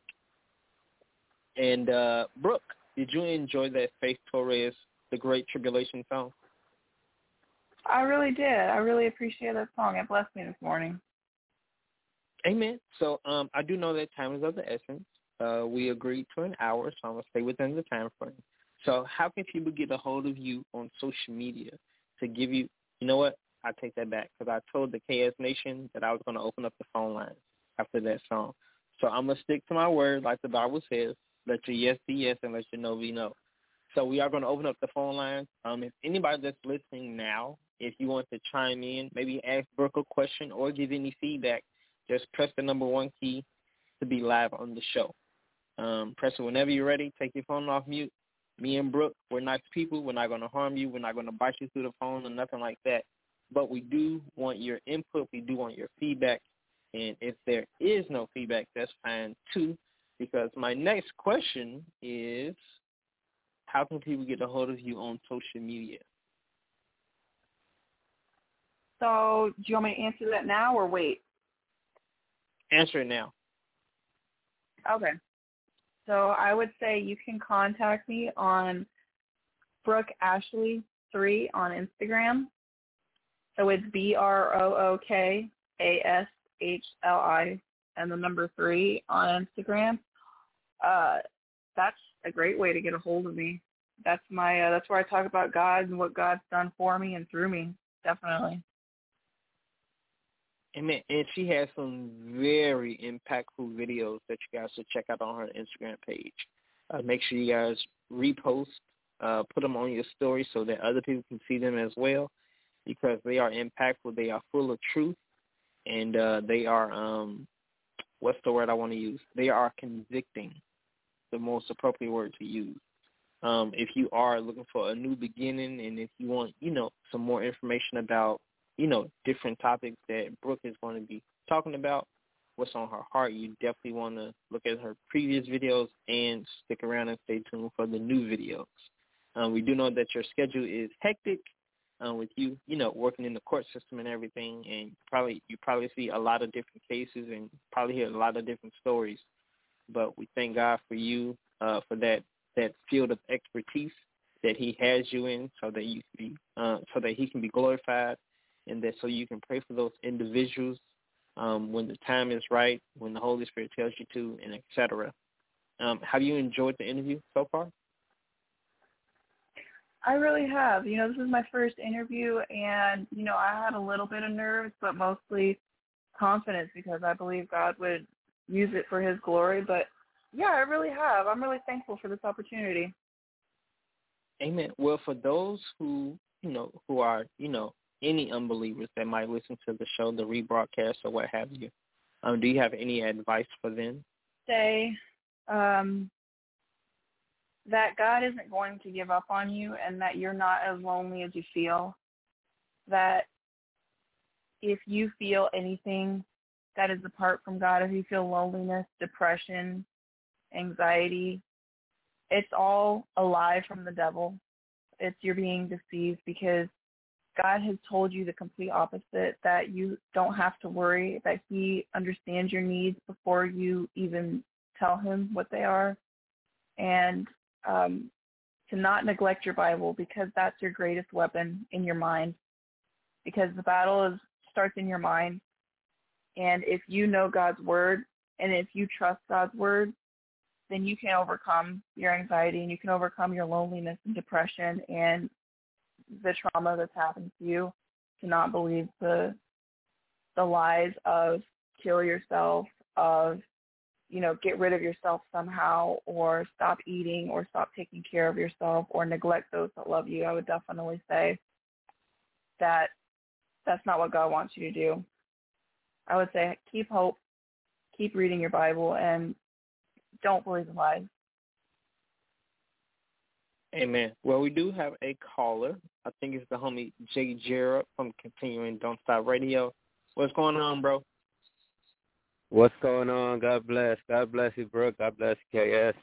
And Brooke, did you enjoy that Faith Torres, The Great Tribulation song? I really did. I really appreciate that song. It blessed me this morning. Amen. So I do know that time is of the essence. We agreed to an hour, so I'm going to stay within the time frame. So how can people get a hold of you on social media to give you, you know what, I take that back, because I told the KS Nation that I was going to open up the phone lines after that song. So I'm going to stick to my word like the Bible says, let your yes be yes and let your no be no. So we are going to open up the phone lines. If anybody that's listening now, if you want to chime in, maybe ask Brooke a question or give any feedback, just press the number 1 key to be live on the show. Press it whenever you're ready. Take your phone off mute. Me and Brooke, we're nice people. We're not going to harm you. We're not going to bite you through the phone or nothing like that. But we do want your input. We do want your feedback. And if there is no feedback, that's fine too, because my next question is, how can people get a hold of you on social media? So do you want me to answer that now or wait? Answer it now. Okay. So I would say you can contact me on Brooke Ashley 3 on Instagram. So it's BROOKASHLI and the number 3 on Instagram. That's a great way to get a hold of me. That's my that's where I talk about God and what God's done for me and through me. Definitely. And she has some very impactful videos that you guys should check out on her Instagram page. Make sure you guys repost, put them on your story so that other people can see them as well, because they are impactful. They are full of truth, and they are, what's the word I want to use? They are convicting, the most appropriate word to use. If you are looking for a new beginning, and if you want, some more information about, different topics that Brooke is going to be talking about, what's on her heart, you definitely want to look at her previous videos and stick around and stay tuned for the new videos. We do know that your schedule is hectic with you, working in the court system and everything, and you probably see a lot of different cases and probably hear a lot of different stories. But we thank God for you, for that field of expertise that He has you in, so that you can be, so that He can be glorified, and that so you can pray for those individuals when the time is right, when the Holy Spirit tells you to, and et cetera. Have you enjoyed the interview so far? I really have. This is my first interview, and, I had a little bit of nerves, but mostly confidence, because I believe God would use it for His glory. But, yeah, I really have. I'm really thankful for this opportunity. Amen. Well, for those who are, any unbelievers that might listen to the show, the rebroadcast or what have you, do you have any advice for them? Say that God isn't going to give up on you, and that you're not as lonely as you feel. That if you feel anything that is apart from God, if you feel loneliness, depression, anxiety, it's all a lie from the devil. You're being deceived, because God has told you the complete opposite, that you don't have to worry, that He understands your needs before you even tell Him what they are, and to not neglect your Bible, because that's your greatest weapon in your mind, because the battle starts in your mind. And if you know God's word, and if you trust God's word, then you can overcome your anxiety, and you can overcome your loneliness and depression and the trauma that's happened to you, to not believe the lies of kill yourself, of, get rid of yourself somehow, or stop eating, or stop taking care of yourself, or neglect those that love you. I would definitely say that that's not what God wants you to do. I would say keep hope, keep reading your Bible, and don't believe the lies. Amen. Well, we do have a caller. I think it's the homie Jay Jarrett from Continuing Don't Stop Radio. What's going on, bro? What's going on? God bless. God bless you, Brooke. God bless KS.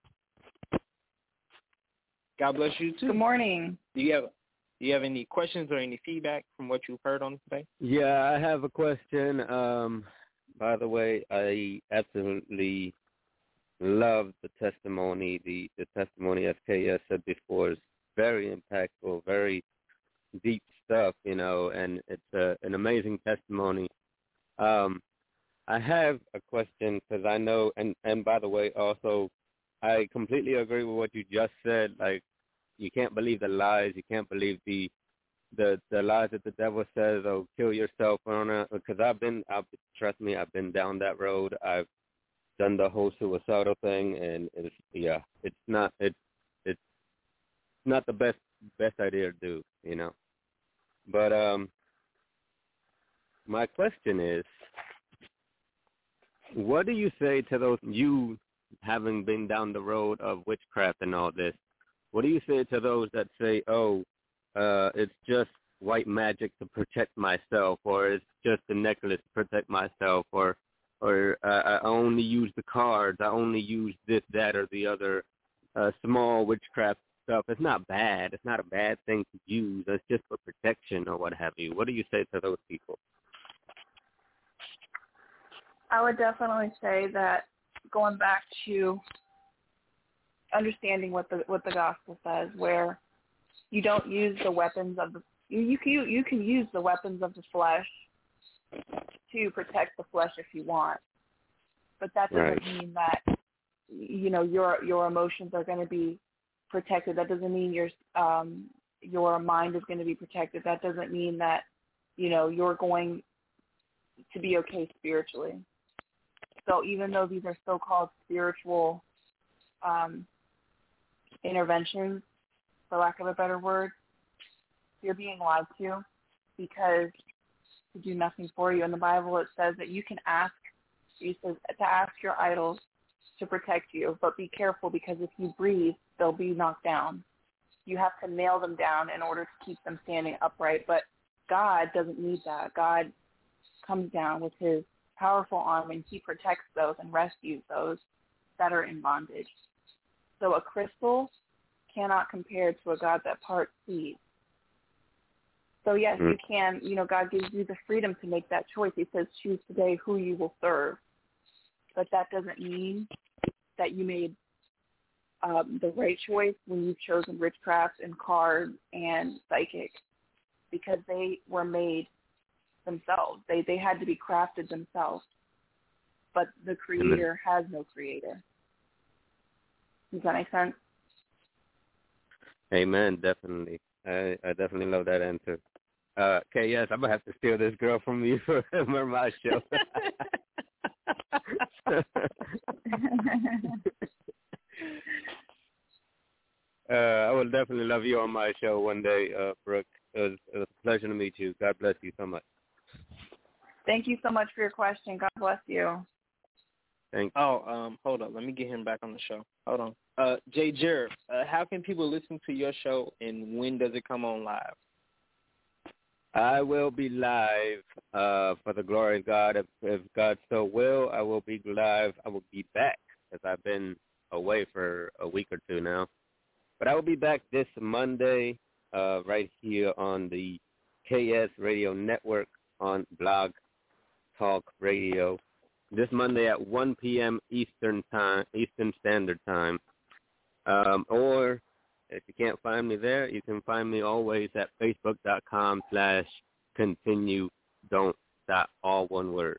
God bless you, too. Good morning. Do you have any questions or any feedback from what you've heard on today? Yeah, I have a question. By the way, I absolutely love the testimony. The testimony, as KS said before, is very impactful, very deep stuff, and it's an amazing testimony. I have a question, because I know, and by the way, also, I completely agree with what you just said. Like, you can't believe the lies. You can't believe the lies that the devil says, oh, kill yourself. Because trust me, I've been down that road. I've done the whole suicidal thing, and it's not the best idea to do, But my question is, what do you say to those, you having been down the road of witchcraft and all this, what do you say to those that say, it's just white magic to protect myself, or it's just a necklace to protect myself, or I only use the cards, I only use this, that, or the other small witchcraft stuff. It's not bad. It's not a bad thing to use. It's just for protection or what have you. What do you say to those people? I would definitely say that going back to understanding what the gospel says, where you don't use the weapons of the you can use the weapons of the flesh to protect the flesh if you want, but that doesn't mean that your emotions are going to be protected. That doesn't mean your mind is going to be protected. That doesn't mean that you're going to be okay spiritually. So even though these are so-called spiritual interventions, for lack of a better word, you're being lied to because to do nothing for you. In the Bible, it says that you can ask, it says to ask your idols to protect you, but be careful because if you breathe, they'll be knocked down. You have to nail them down in order to keep them standing upright. But God doesn't need that. God comes down with his powerful arm and he protects those and rescues those that are in bondage. So a crystal cannot compare to a God that parts seas. So yes, you can, God gives you the freedom to make that choice. He says, choose today who you will serve. But that doesn't mean that you made the right choice when you've chosen witchcraft and cards and psychic, because they were made themselves. They had to be crafted themselves. But the Creator has no creator. Does that make sense? Amen, definitely. I definitely love that answer. Okay, yes, I'm going to have to steal this girl from you for my show. I will definitely love you on my show one day, Brooke. It was a pleasure to meet you. God bless you so much. Thank you so much for your question. God bless you. Thanks. Hold up. Let me get him back on the show. Hold on. Jay Jarrett, how can people listen to your show, and when does it come on live? I will be live for the glory of God. If God so will, I will be live. I will be back because I've been away for a week or two now. But I will be back this Monday right here on the KS Radio Network on Blog Talk Radio. This Monday at 1 p.m. Eastern Standard Time. Or if you can't find me there, you can find me always at facebook.com/continue don't stop, all one word.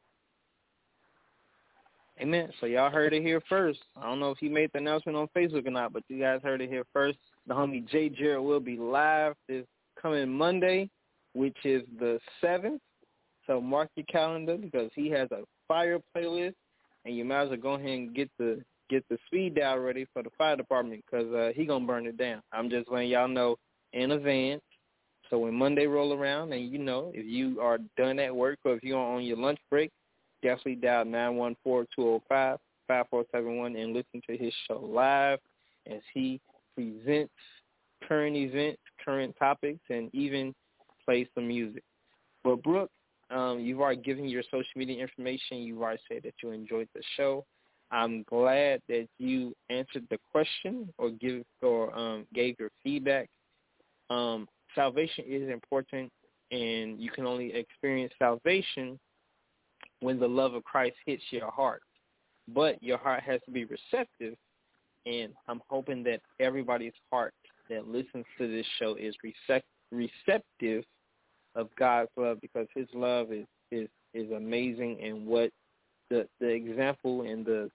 Amen. So y'all heard it here first. I don't know if he made the announcement on Facebook or not, but you guys heard it here first. The homie Jay Jarrett will be live this coming Monday, which is the 7th. So mark your calendar because he has a fire playlist, and you might as well go ahead and get the speed dial ready for the fire department because he going to burn it down. I'm just letting y'all know in advance. So when Monday roll around and, if you are done at work or if you're on your lunch break, definitely dial 914-205-5471 and listen to his show live as he presents current events, current topics, and even plays some music. But, Brooke, you've already given your social media information. You've already said that you enjoyed the show. I'm glad that you answered the question or gave your feedback. Salvation is important, and you can only experience salvation when the love of Christ hits your heart. But your heart has to be receptive, and I'm hoping that everybody's heart that listens to this show is receptive of God's love, because his love is amazing, and what the example and the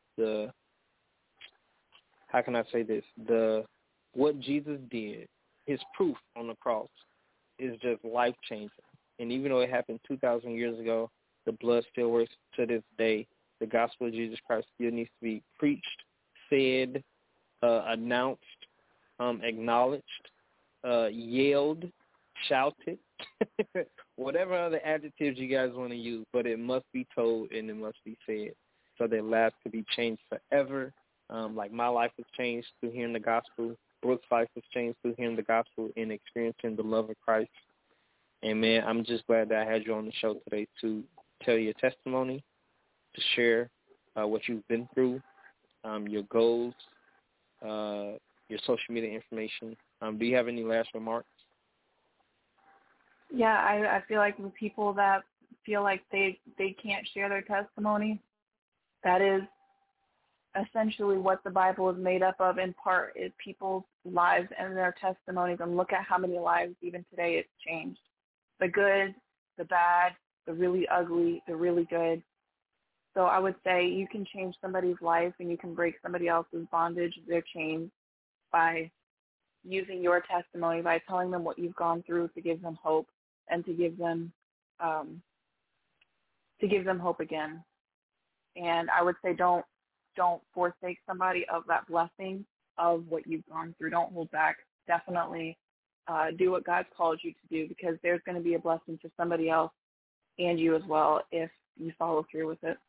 how can I say this, what Jesus did, his proof on the cross is just life-changing. And even though it happened 2,000 years ago, the blood still works to this day. The gospel of Jesus Christ still needs to be preached, said, announced, acknowledged, yelled, shouted, whatever other adjectives you guys want to use, but it must be told and it must be said so that lives could be changed forever. Like my life was changed through hearing the gospel. Brooke's life was changed through hearing the gospel and experiencing the love of Christ. And, man, I'm just glad that I had you on the show today to tell your testimony, to share what you've been through, your goals, your social media information. Do you have any last remarks? Yeah, I feel like the people that feel like they can't share their testimony, that is essentially what the Bible is made up of in part, is people's lives and their testimonies. And look at how many lives even today it's changed. The good, the bad, the really ugly, the really good. So I would say you can change somebody's life and you can break somebody else's bondage, their chains, by using your testimony, by telling them what you've gone through to give them hope and to give them hope again. And I would say don't forsake somebody of that blessing of what you've gone through. Don't hold back. Definitely do what God's called you to do, because there's going to be a blessing for somebody else and you as well if you follow through with it.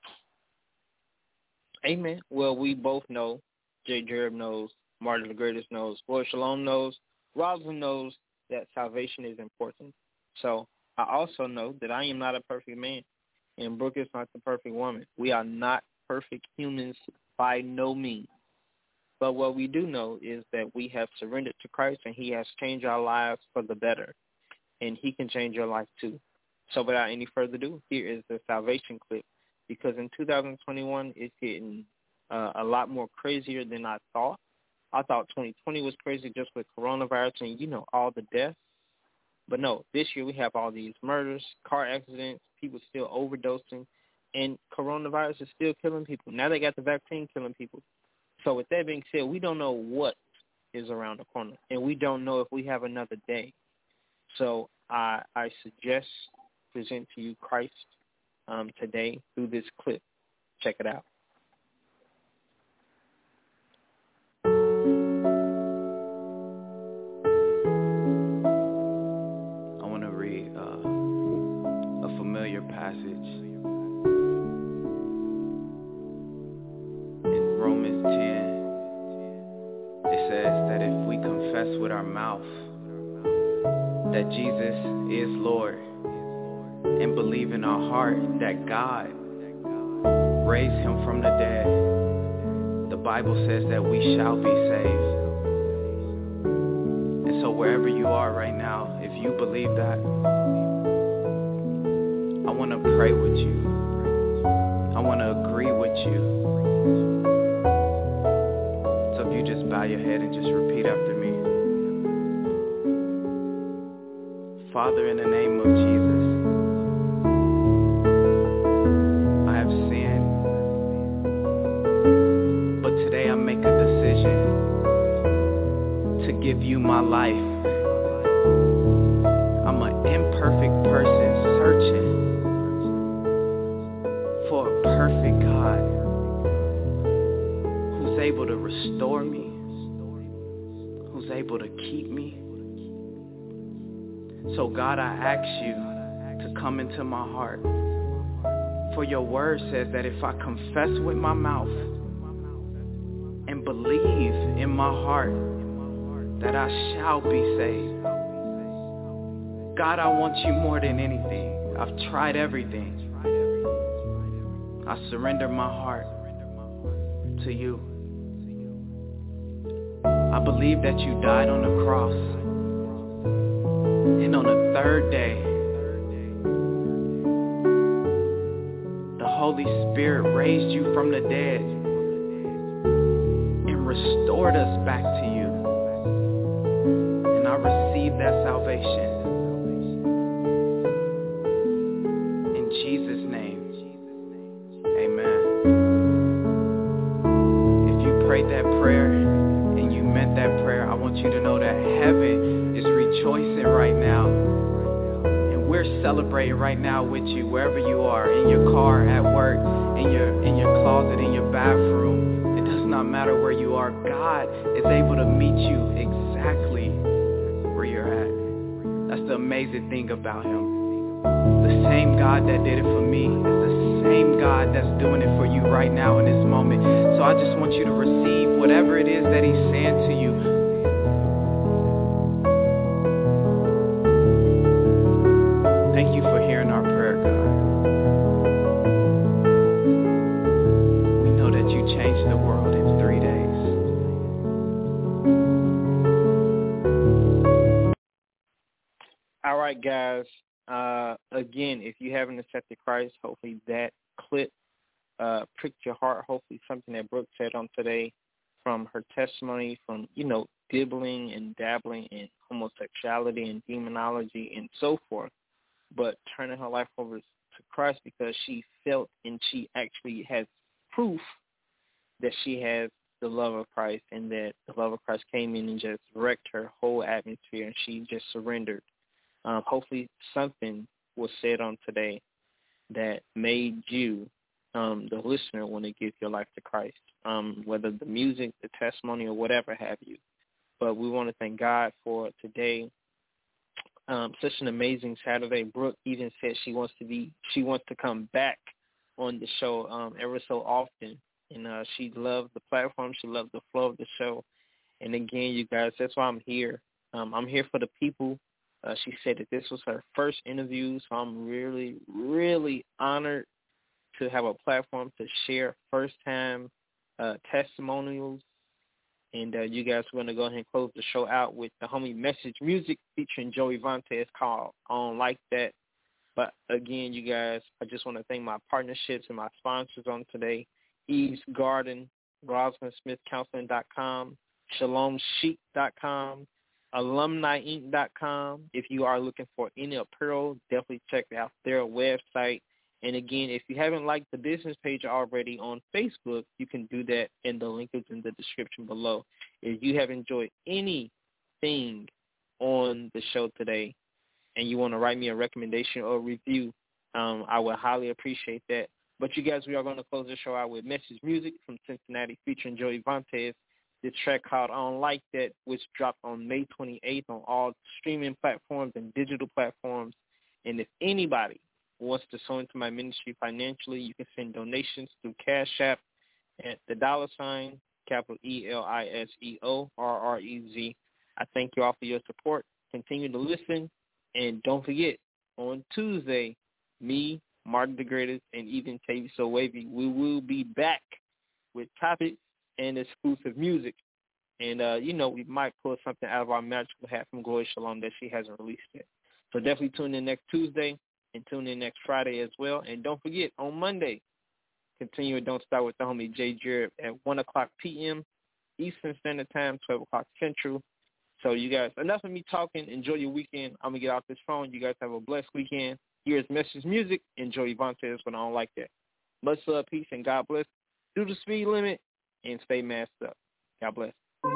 Amen. Well, we both know, Jay Jereb knows, Martin the Greatest knows, Boy Shalom knows, Rosalind knows that salvation is important. So I also know that I am not a perfect man, and Brooke is not the perfect woman. We are not perfect humans by no means. But what we do know is that we have surrendered to Christ, and he has changed our lives for the better, and he can change your life too. So without any further ado, here is the salvation clip, because in 2021, it's getting a lot more crazier than I thought. I thought 2020 was crazy just with coronavirus and, all the deaths. But no, this year we have all these murders, car accidents, people still overdosing, and coronavirus is still killing people. Now they got the vaccine killing people. So with that being said, we don't know what is around the corner, and we don't know if we have another day. So I suggest present to you Christ today through this clip. Check it out. I want to read a familiar passage in Romans 10. It says that if we confess with our mouth that Jesus is Lord and believe in our heart that God raised him from the dead, the Bible says that we shall be saved. And so wherever you are right now, if you believe that, I want to pray with you. I want to agree with you. So if you just bow your head and just repeat after me. Father, in the name of Jesus, I have sinned, but today I make a decision to give you my life. I'm an imperfect person searching for a perfect God who's able to restore me, who's able to keep me. So God, I ask you to come into my heart. For your word says that if I confess with my mouth and believe in my heart that I shall be saved. God, I want you more than anything. I've tried everything. I surrender my heart to you. I believe that you died on the cross. And on the third day, the Holy Spirit raised you from the dead and restored us back to you. And I received that salvation. In Jesus' name, amen. If you prayed that prayer and you meant that prayer, I want you to know that heaven is rejoicing right now, and we're celebrating right now with you wherever you are, in your car, at work, in your closet, in your bathroom. It does not matter where you are. God is able to meet you exactly where you're at. That's the amazing thing about him. The same God that did it for me is the same God that's doing it for you right now in this moment. So I just want you to receive whatever it is that he's saying to you. right, guys. Again, if you haven't accepted Christ, hopefully that clip pricked your heart. Hopefully something that Brooke said on today from her testimony, from, dibbling and dabbling in homosexuality and demonology and so forth, but turning her life over to Christ because she felt and she actually has proof that she has the love of Christ and that the love of Christ came in and just wrecked her whole atmosphere and she just surrendered. Hopefully something was said on today that made you, the listener, want to give your life to Christ, whether the music, the testimony, or whatever have you. But we want to thank God for today. Such an amazing Saturday. Brooke even said she wants to come back on the show ever so often. And she loved the platform. She loved the flow of the show. And again, you guys, that's why I'm here. I'm here for the people. She said that this was her first interview, so I'm really, really honored to have a platform to share first-time testimonials. And you guys are going to go ahead and close the show out with the homie Message Music featuring Joey Vantes called I Don't Like That. But again, you guys, I just want to thank my partnerships and my sponsors on today. Eve's Garden, RosalindSmithCounseling.com, ShalomChic.com, AlumniInc.com. If you are looking for any apparel, definitely check out their website. And again, if you haven't liked the business page already on Facebook, you can do that, and the link is in the description below. If you have enjoyed anything on the show today and you want to write me a recommendation or review, I would highly appreciate that. But you guys, we are going to close the show out with Message Music from Cincinnati featuring Joey Vantes. The track called I Don't Like That, which dropped on May 28th on all streaming platforms and digital platforms. And if anybody wants to sow into my ministry financially, you can send donations through Cash App at the $, capital ELISEORREZ. I thank you all for your support. Continue to listen. And don't forget, on Tuesday, me, Martin the Greatest, and even Tavy So Wavy, we will be back with topics and exclusive music. And, we might pull something out of our magical hat from Glory Shalom that she hasn't released yet. So definitely tune in next Tuesday and tune in next Friday as well. And don't forget, on Monday, continue and Don't Start with the homie Jay Jarrett at 1 o'clock p.m. Eastern Standard Time, 12 o'clock Central. So you guys, enough of me talking. Enjoy your weekend. I'm going to get off this phone. You guys have a blessed weekend. Here's Message Music. Enjoy Vantes when I Don't Like That. Much love, peace, and God bless. Do the speed limit and stay masked up. God bless.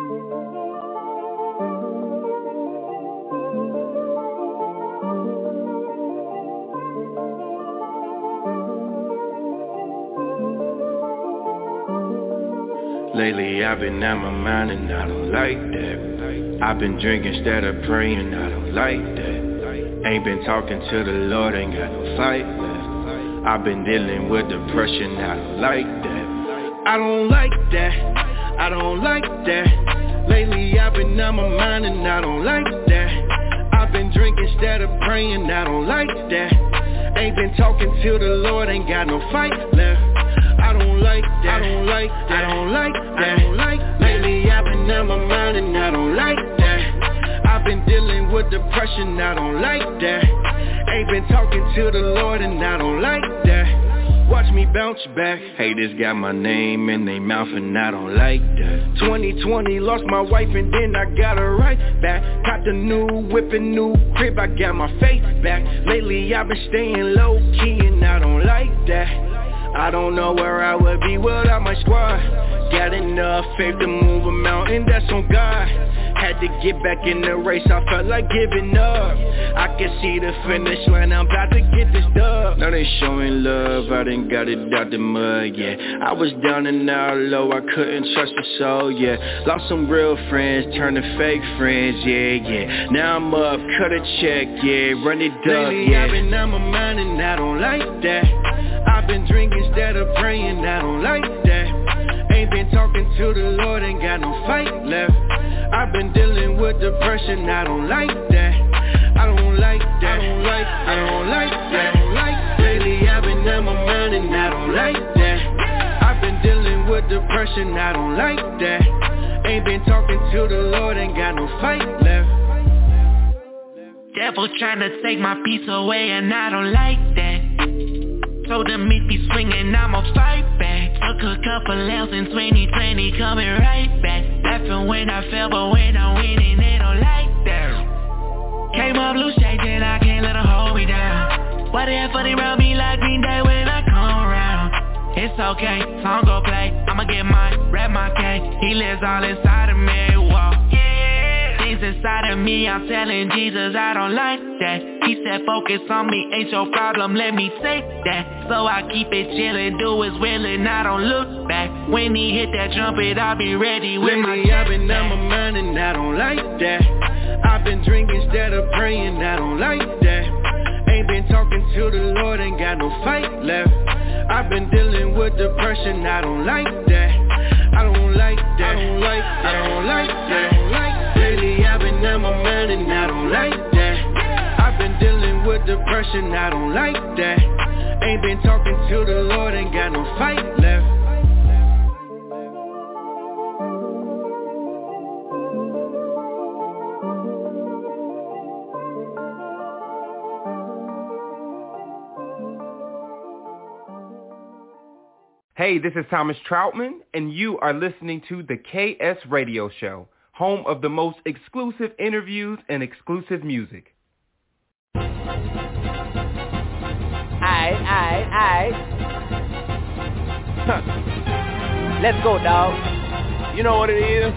Lately I've been out my mind and I don't like that. I've been drinking instead of praying, I don't like that. Ain't been talking to the Lord, ain't got no fight left. I've been dealing with depression, I don't like that. I don't like that, I don't like that. Lately I've been out my mind and I don't like that. I've been drinking instead of praying, I don't like that. Ain't been talking to the Lord, ain't got no fight left. I don't like that, I don't like that, I don't like that, I don't like that. Lately I've been out my mind and I don't like that. I've been dealing with depression, I don't like that. Ain't been talking to the Lord and I don't like that. Watch me bounce back. Haters got my name in they mouth and I don't like that. 2020 lost my wife and then I got her right back. Got the new whip and new crib, I got my face back. Lately I've been staying low key and I don't like that. I don't know where I would be without my squad. Got enough faith to move a mountain, that's on God. Had to get back in the race, I felt like giving up. I can see the finish line, I'm about to get this dub. Now they showing love, I done got it out the mud, yeah. I was down and out low, I couldn't trust a soul, yeah. Lost some real friends, turned to fake friends, yeah, yeah. Now I'm up, cut a check, yeah, run it up, lately yeah. I've been out my mind and I don't like that. I've been drinking instead of praying, I don't like that. Ain't been talking to the Lord, ain't got no fight left. I've been dealing with depression, I don't like that. I don't like that, I don't like that, I don't like that, I don't like that. Lately I've been out my mind and I don't like that. I've been dealing with depression, I don't like that. Ain't been talking to the Lord, ain't got no fight left. Devil trying to take my peace away and I don't like that. Told them meet me swinging, I'ma fight back. Took a couple L's in 2020, coming right back. Laughing when I fell, but when I'm winning, they don't like that. Came up loose shaking, I can't let them hold me down. Why they have funny around me like Green Day when I come around? It's okay, song go play, I'ma get mine, rap my cake. He lives all inside of me, whoa. Things inside of me, I'm telling Jesus I don't like that. He said focus on me, ain't your problem, let me say that. So I keep it chillin', do his will and I don't look back. When he hit that trumpet, I'll be ready with my lately I've been on my mind and I don't like that. I've been drinking instead of praying, I don't like that. Ain't been talking to the Lord, ain't got no fight left. I've been dealing with depression, I don't like that. I don't like that, I don't like that, I don't like that, I don't like that. Lately I've been on my mind and I don't like that. I've been dealing with depression, I don't like that. Ain't been talking to the Lord, ain't got no fight left. Hey, this is Thomas Troutman, and you are listening to the KS Radio Show, home of the most exclusive interviews and exclusive music. Aight. Let's go, dog. You know what it is?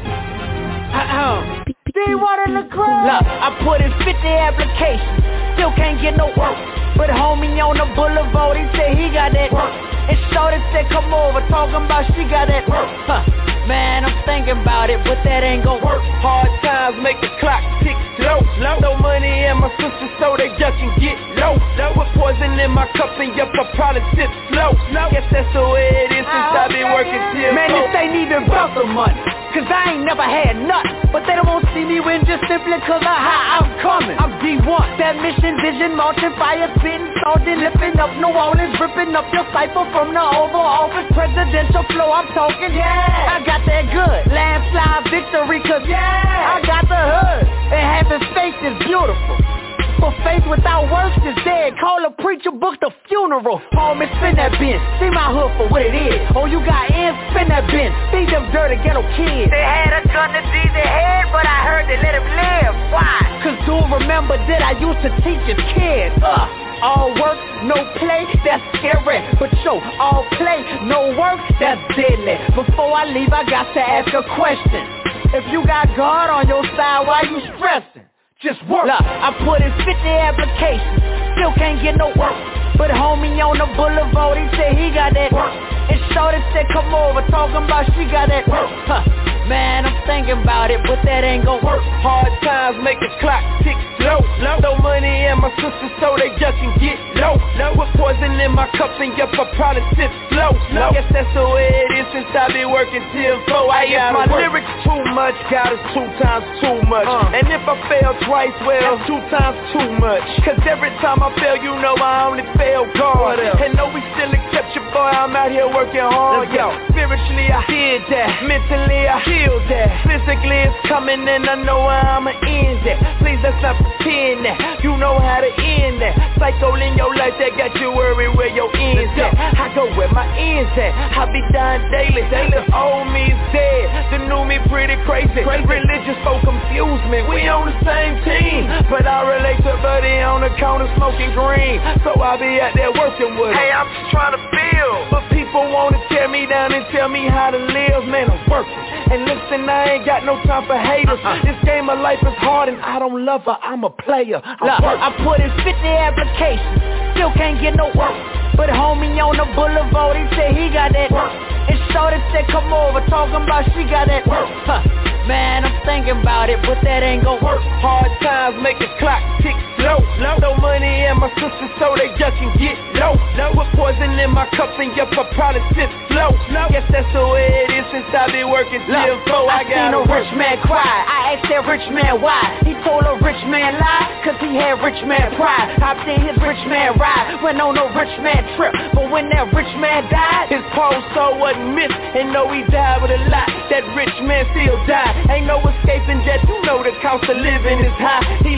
D1 in the crowd. Look, I put in 50 applications, still can't get no work. But homie on the boulevard, he said he got that work. And shorty said come over, talking about she got that work. Man, I'm thinking about it, but that ain't gon' work. Hard times make the clock tick slow. No money in my sister, so they just can get low. With poison in my cup and yup, I probably sip slow. Guess that's the way it is since I been working till. Man, this ain't even about the money, cause I ain't never had nothing. But they don't want to see me win just simply cause of how I'm coming. I'm D1, that mission, vision, marching, fire, spitting, salting, lifting up New Orleans, ripping up your cipher from the Oval Office. Presidential flow, I'm talking, yeah. I got that good, landslide victory, cause yeah, I got the hood. And having faith is beautiful, but faith without works is dead. Call a preacher, book the funeral. Homie, spin that bin, see my hood for what it is. Oh, you got ends, spin that bin, see them dirty ghetto kids. They had a gun to Jesus head, but I heard they let him live. Why? Cause do remember that I used to teach his kids. All work, no play, that's scary. But yo, all play, no work, that's deadly. Before I leave, I got to ask a question. If you got God on your side, why you stressing? Just work. Look, I put in 50 applications, still can't get no work. But homie on the boulevard, he said he got that work. And shorty said come over, talking about she got that work. Man, I'm thinking about it, but that ain't gon' work. Hard times make the clock tick slow. No money in my sister, so they just can get low. With poison in my cup and yup, I probably sip slow. Guess that's the way it is since I been working till 4. I guess my lyrics too much, God is 2 times too much. And if I fail twice, well, 2 times too much. Cause every time I fail, you know I only fail God. And know we still accept you, boy, I'm out here working hard. Yo, spiritually I did that, mentally I healed that. Physically it's coming and I know where I'ma end that. Please let's not pretend that you know how to end that. Cycle in your life that got you worried where your ends at. I go where my ends at, I be dying daily. The old me is dead, the new me pretty crazy. Religious folk confuse me, we on the same team. But I relate to buddy on the corner smoking green. So I be out there working with him. Hey, I'm just trying to build, but people wanna tear me down and tell me how to live. Man, I'm working. And listen, I ain't got no time for haters. This game of life is hard and I don't love her, I'm a player. I put in 50 applications, still can't get no work. But homie on the boulevard, he said he got that work. And shorty said come over, talking about she got that work. Man, I'm thinking about it, but that ain't gon' work. Hard times make the clock tick slow. No money in my sister, so they just can get low. With poison in my cup and yup, I probably sip slow. Guess that's the way it is since I been working till 4. I seen a rich man cry, I asked that rich man why. He told a rich man lie, cause he had rich man pride. Hopped in his rich man ride, went on a rich man trip. But when that rich man died, his cold soul wasn't missed. And no, he died with a lot, that rich man still died. Ain't no escaping death, you know the cost of living is high. He loved to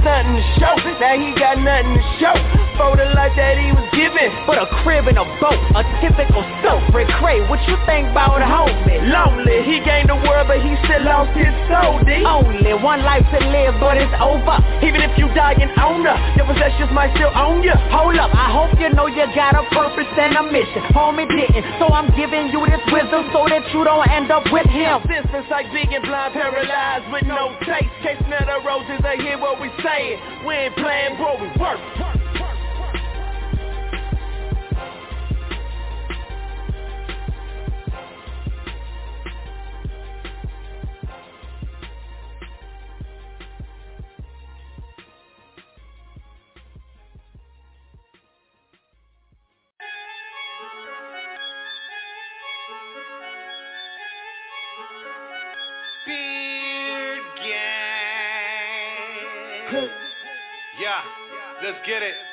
something to show. Now he got nothing to show for the life that he was given. But a crib and a boat, a typical soap. Rick Cray, what you think about homie? Lonely, he gained the world but he still lost his soul, D. Only one life to live but it's over. Even if you die an owner, your possessions might still own you. Hold up, I hope you know you got a purpose and a mission. Homie didn't, so I'm giving you this wisdom so that you don't end up with him. Distance like big and blind, paralyzed with no taste. Can't smell the roses, they hear what we saying. We ain't playing, bro, we work. Yeah, let's get it.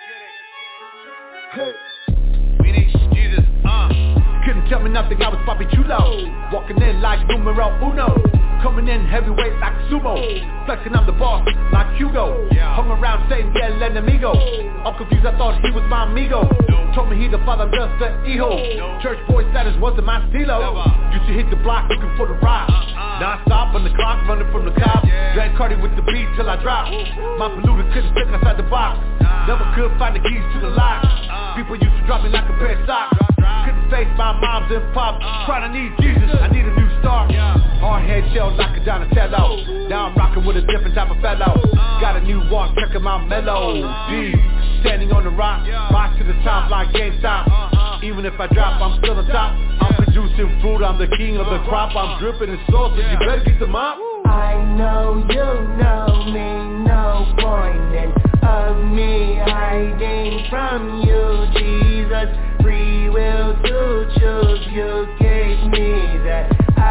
We need Jesus, Couldn't tell me nothing, I was Papi Chulo. Walking in like numero uno. Coming in heavyweight like sumo. Flexing I'm the boss like Hugo. Hung around saying yeah, el enemigo. All confused, I thought he was my amigo. Told me he the father, just the hijo. Church boy status wasn't my stilo. Used to hit the block looking for the rock. Non-stop on the clock, running from the cops. Drank Cardi with the beat till I dropped. My polluter couldn't fit outside the box. Never could find the keys to the lock. People used to drop me like a pair of socks. Couldn't face my moms and pops. Trying to need Jesus, I need a new start. Hard head shell like a Donatello. Now I'm rocking with a different type of fellow. Got a new walk, checking my melody. Standing on the rock, rise to the top like GameStop. Even if I drop, I'm still on top. I'm producing fruit, I'm the king of the crop. I'm dripping in sauce, so you better get the mop. I know you know me, no point of me hiding from you, Jesus. Free will to choose, you gave me that.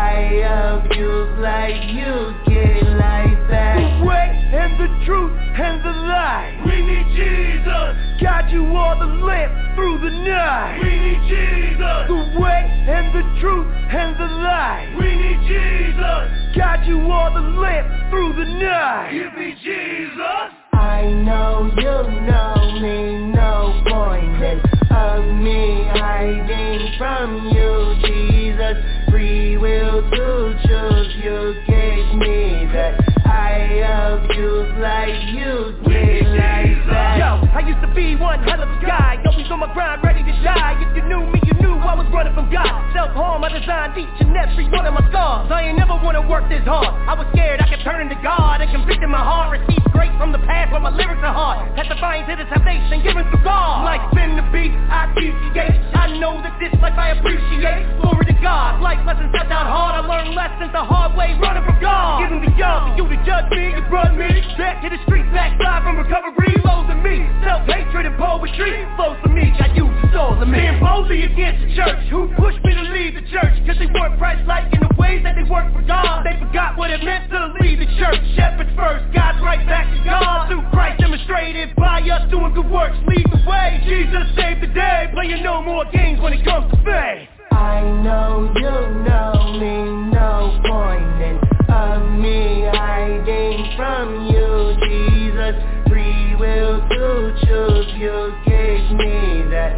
I abuse like you get like that. The way and the truth and the light. We need Jesus. God, you are the lamp through the night. We need Jesus. The way and the truth and the light. We need Jesus. God, you are the lamp through the night. Give me Jesus. I know you know me, no point of me hiding from you, Jesus. Free will to choose, you gave me that. I abuse like you get like that. Yo, I used to be one hell of a guy, always on my grind, ready to die. If you knew me, you knew I was running from God. Self-harm, I designed each and every one of my scars. I ain't never wanna work this hard. I was scared I could turn into God and convict in my heart. Receive grace from the past, but my lyrics are hard. Testifying to the salvation given through God. Life's been the beat, I appreciate. I know that this life I appreciate. Glory to God, life lessons set down hard. I learned lessons the hard way, running from God. Giving the young for you to judge me, you brought me back to the street, backslide from recovery. Lows in me, self-hatred and poetry flows from me, I use the soul of me. Being boldly against the church, who pushed me to leave the church? Cause they weren't Christ-like in the ways that they worked for God. They forgot what it meant to leave the church. Shepherds first, God's right back to God. Through Christ demonstrated by us doing good works, lead the way. Jesus saved the day, playing no more games when it comes to faith. I know you know me, no point of me hiding from you, Jesus. Free will to choose, you gave me that.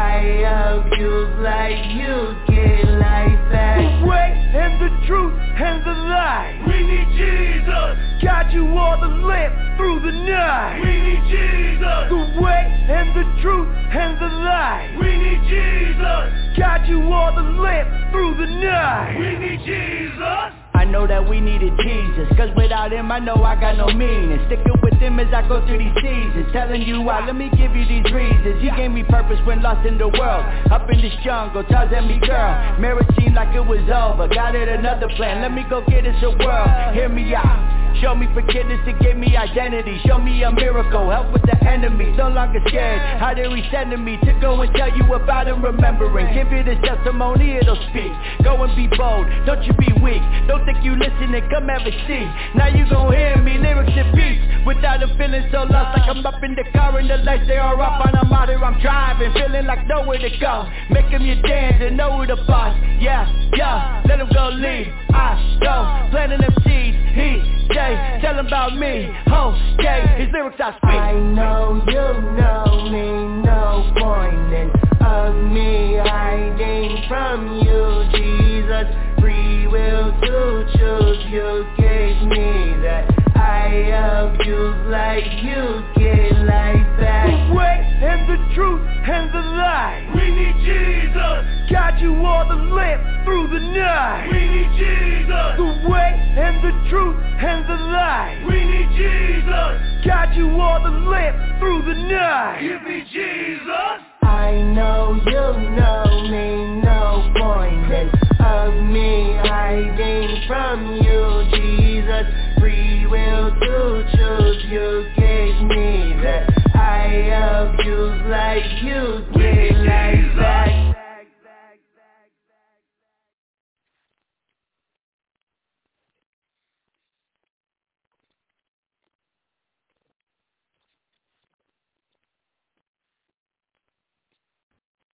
I abuse like you get like that. The way and the truth and the light. We need Jesus. God, you are the lamp through the night. We need Jesus. The way and the truth and the light. We need Jesus. God, you are the lamp through the night. We need Jesus. I know that we needed Jesus, cause without him I know I got no meaning. Sticking with him as I go through these seasons. Telling you why, let me give you these reasons. He gave me purpose when lost in the world. Up in this jungle, tells me girl. Marriage seemed like it was over. Got it another plan, let me go get us a world. Hear me out. Show me forgiveness to give me identity. Show me a miracle, help with the enemy. No longer scared, how they resending me to go and tell you about him, remembering. Give you this testimony, it'll speak. Go and be bold, don't you be weak. Don't think you listening, come have a seat. Now you gon' hear me, lyrics and beats. Without a feeling so lost, like I'm up in the car and the lights they are up and I'm out here, I'm driving. Feeling like nowhere to go. Make him your dance and know who the boss. Yeah, let him go lead. I go, planting them seeds. He say, tell him about me. Okay, his lyrics I speak. I know you know me, no point of me hiding from you, Jesus. Free will to choose, you gave me that. I abuse like you get like that. The way and the truth and the light. We need Jesus. God, you are the lamp through the night. We need Jesus. The way and the truth and the light. We need Jesus. God, you are the lamp through the night. Give me Jesus. I know you know me, no point of me hiding from you, Jesus. Free will to choose, you gave me that. I abuse like you get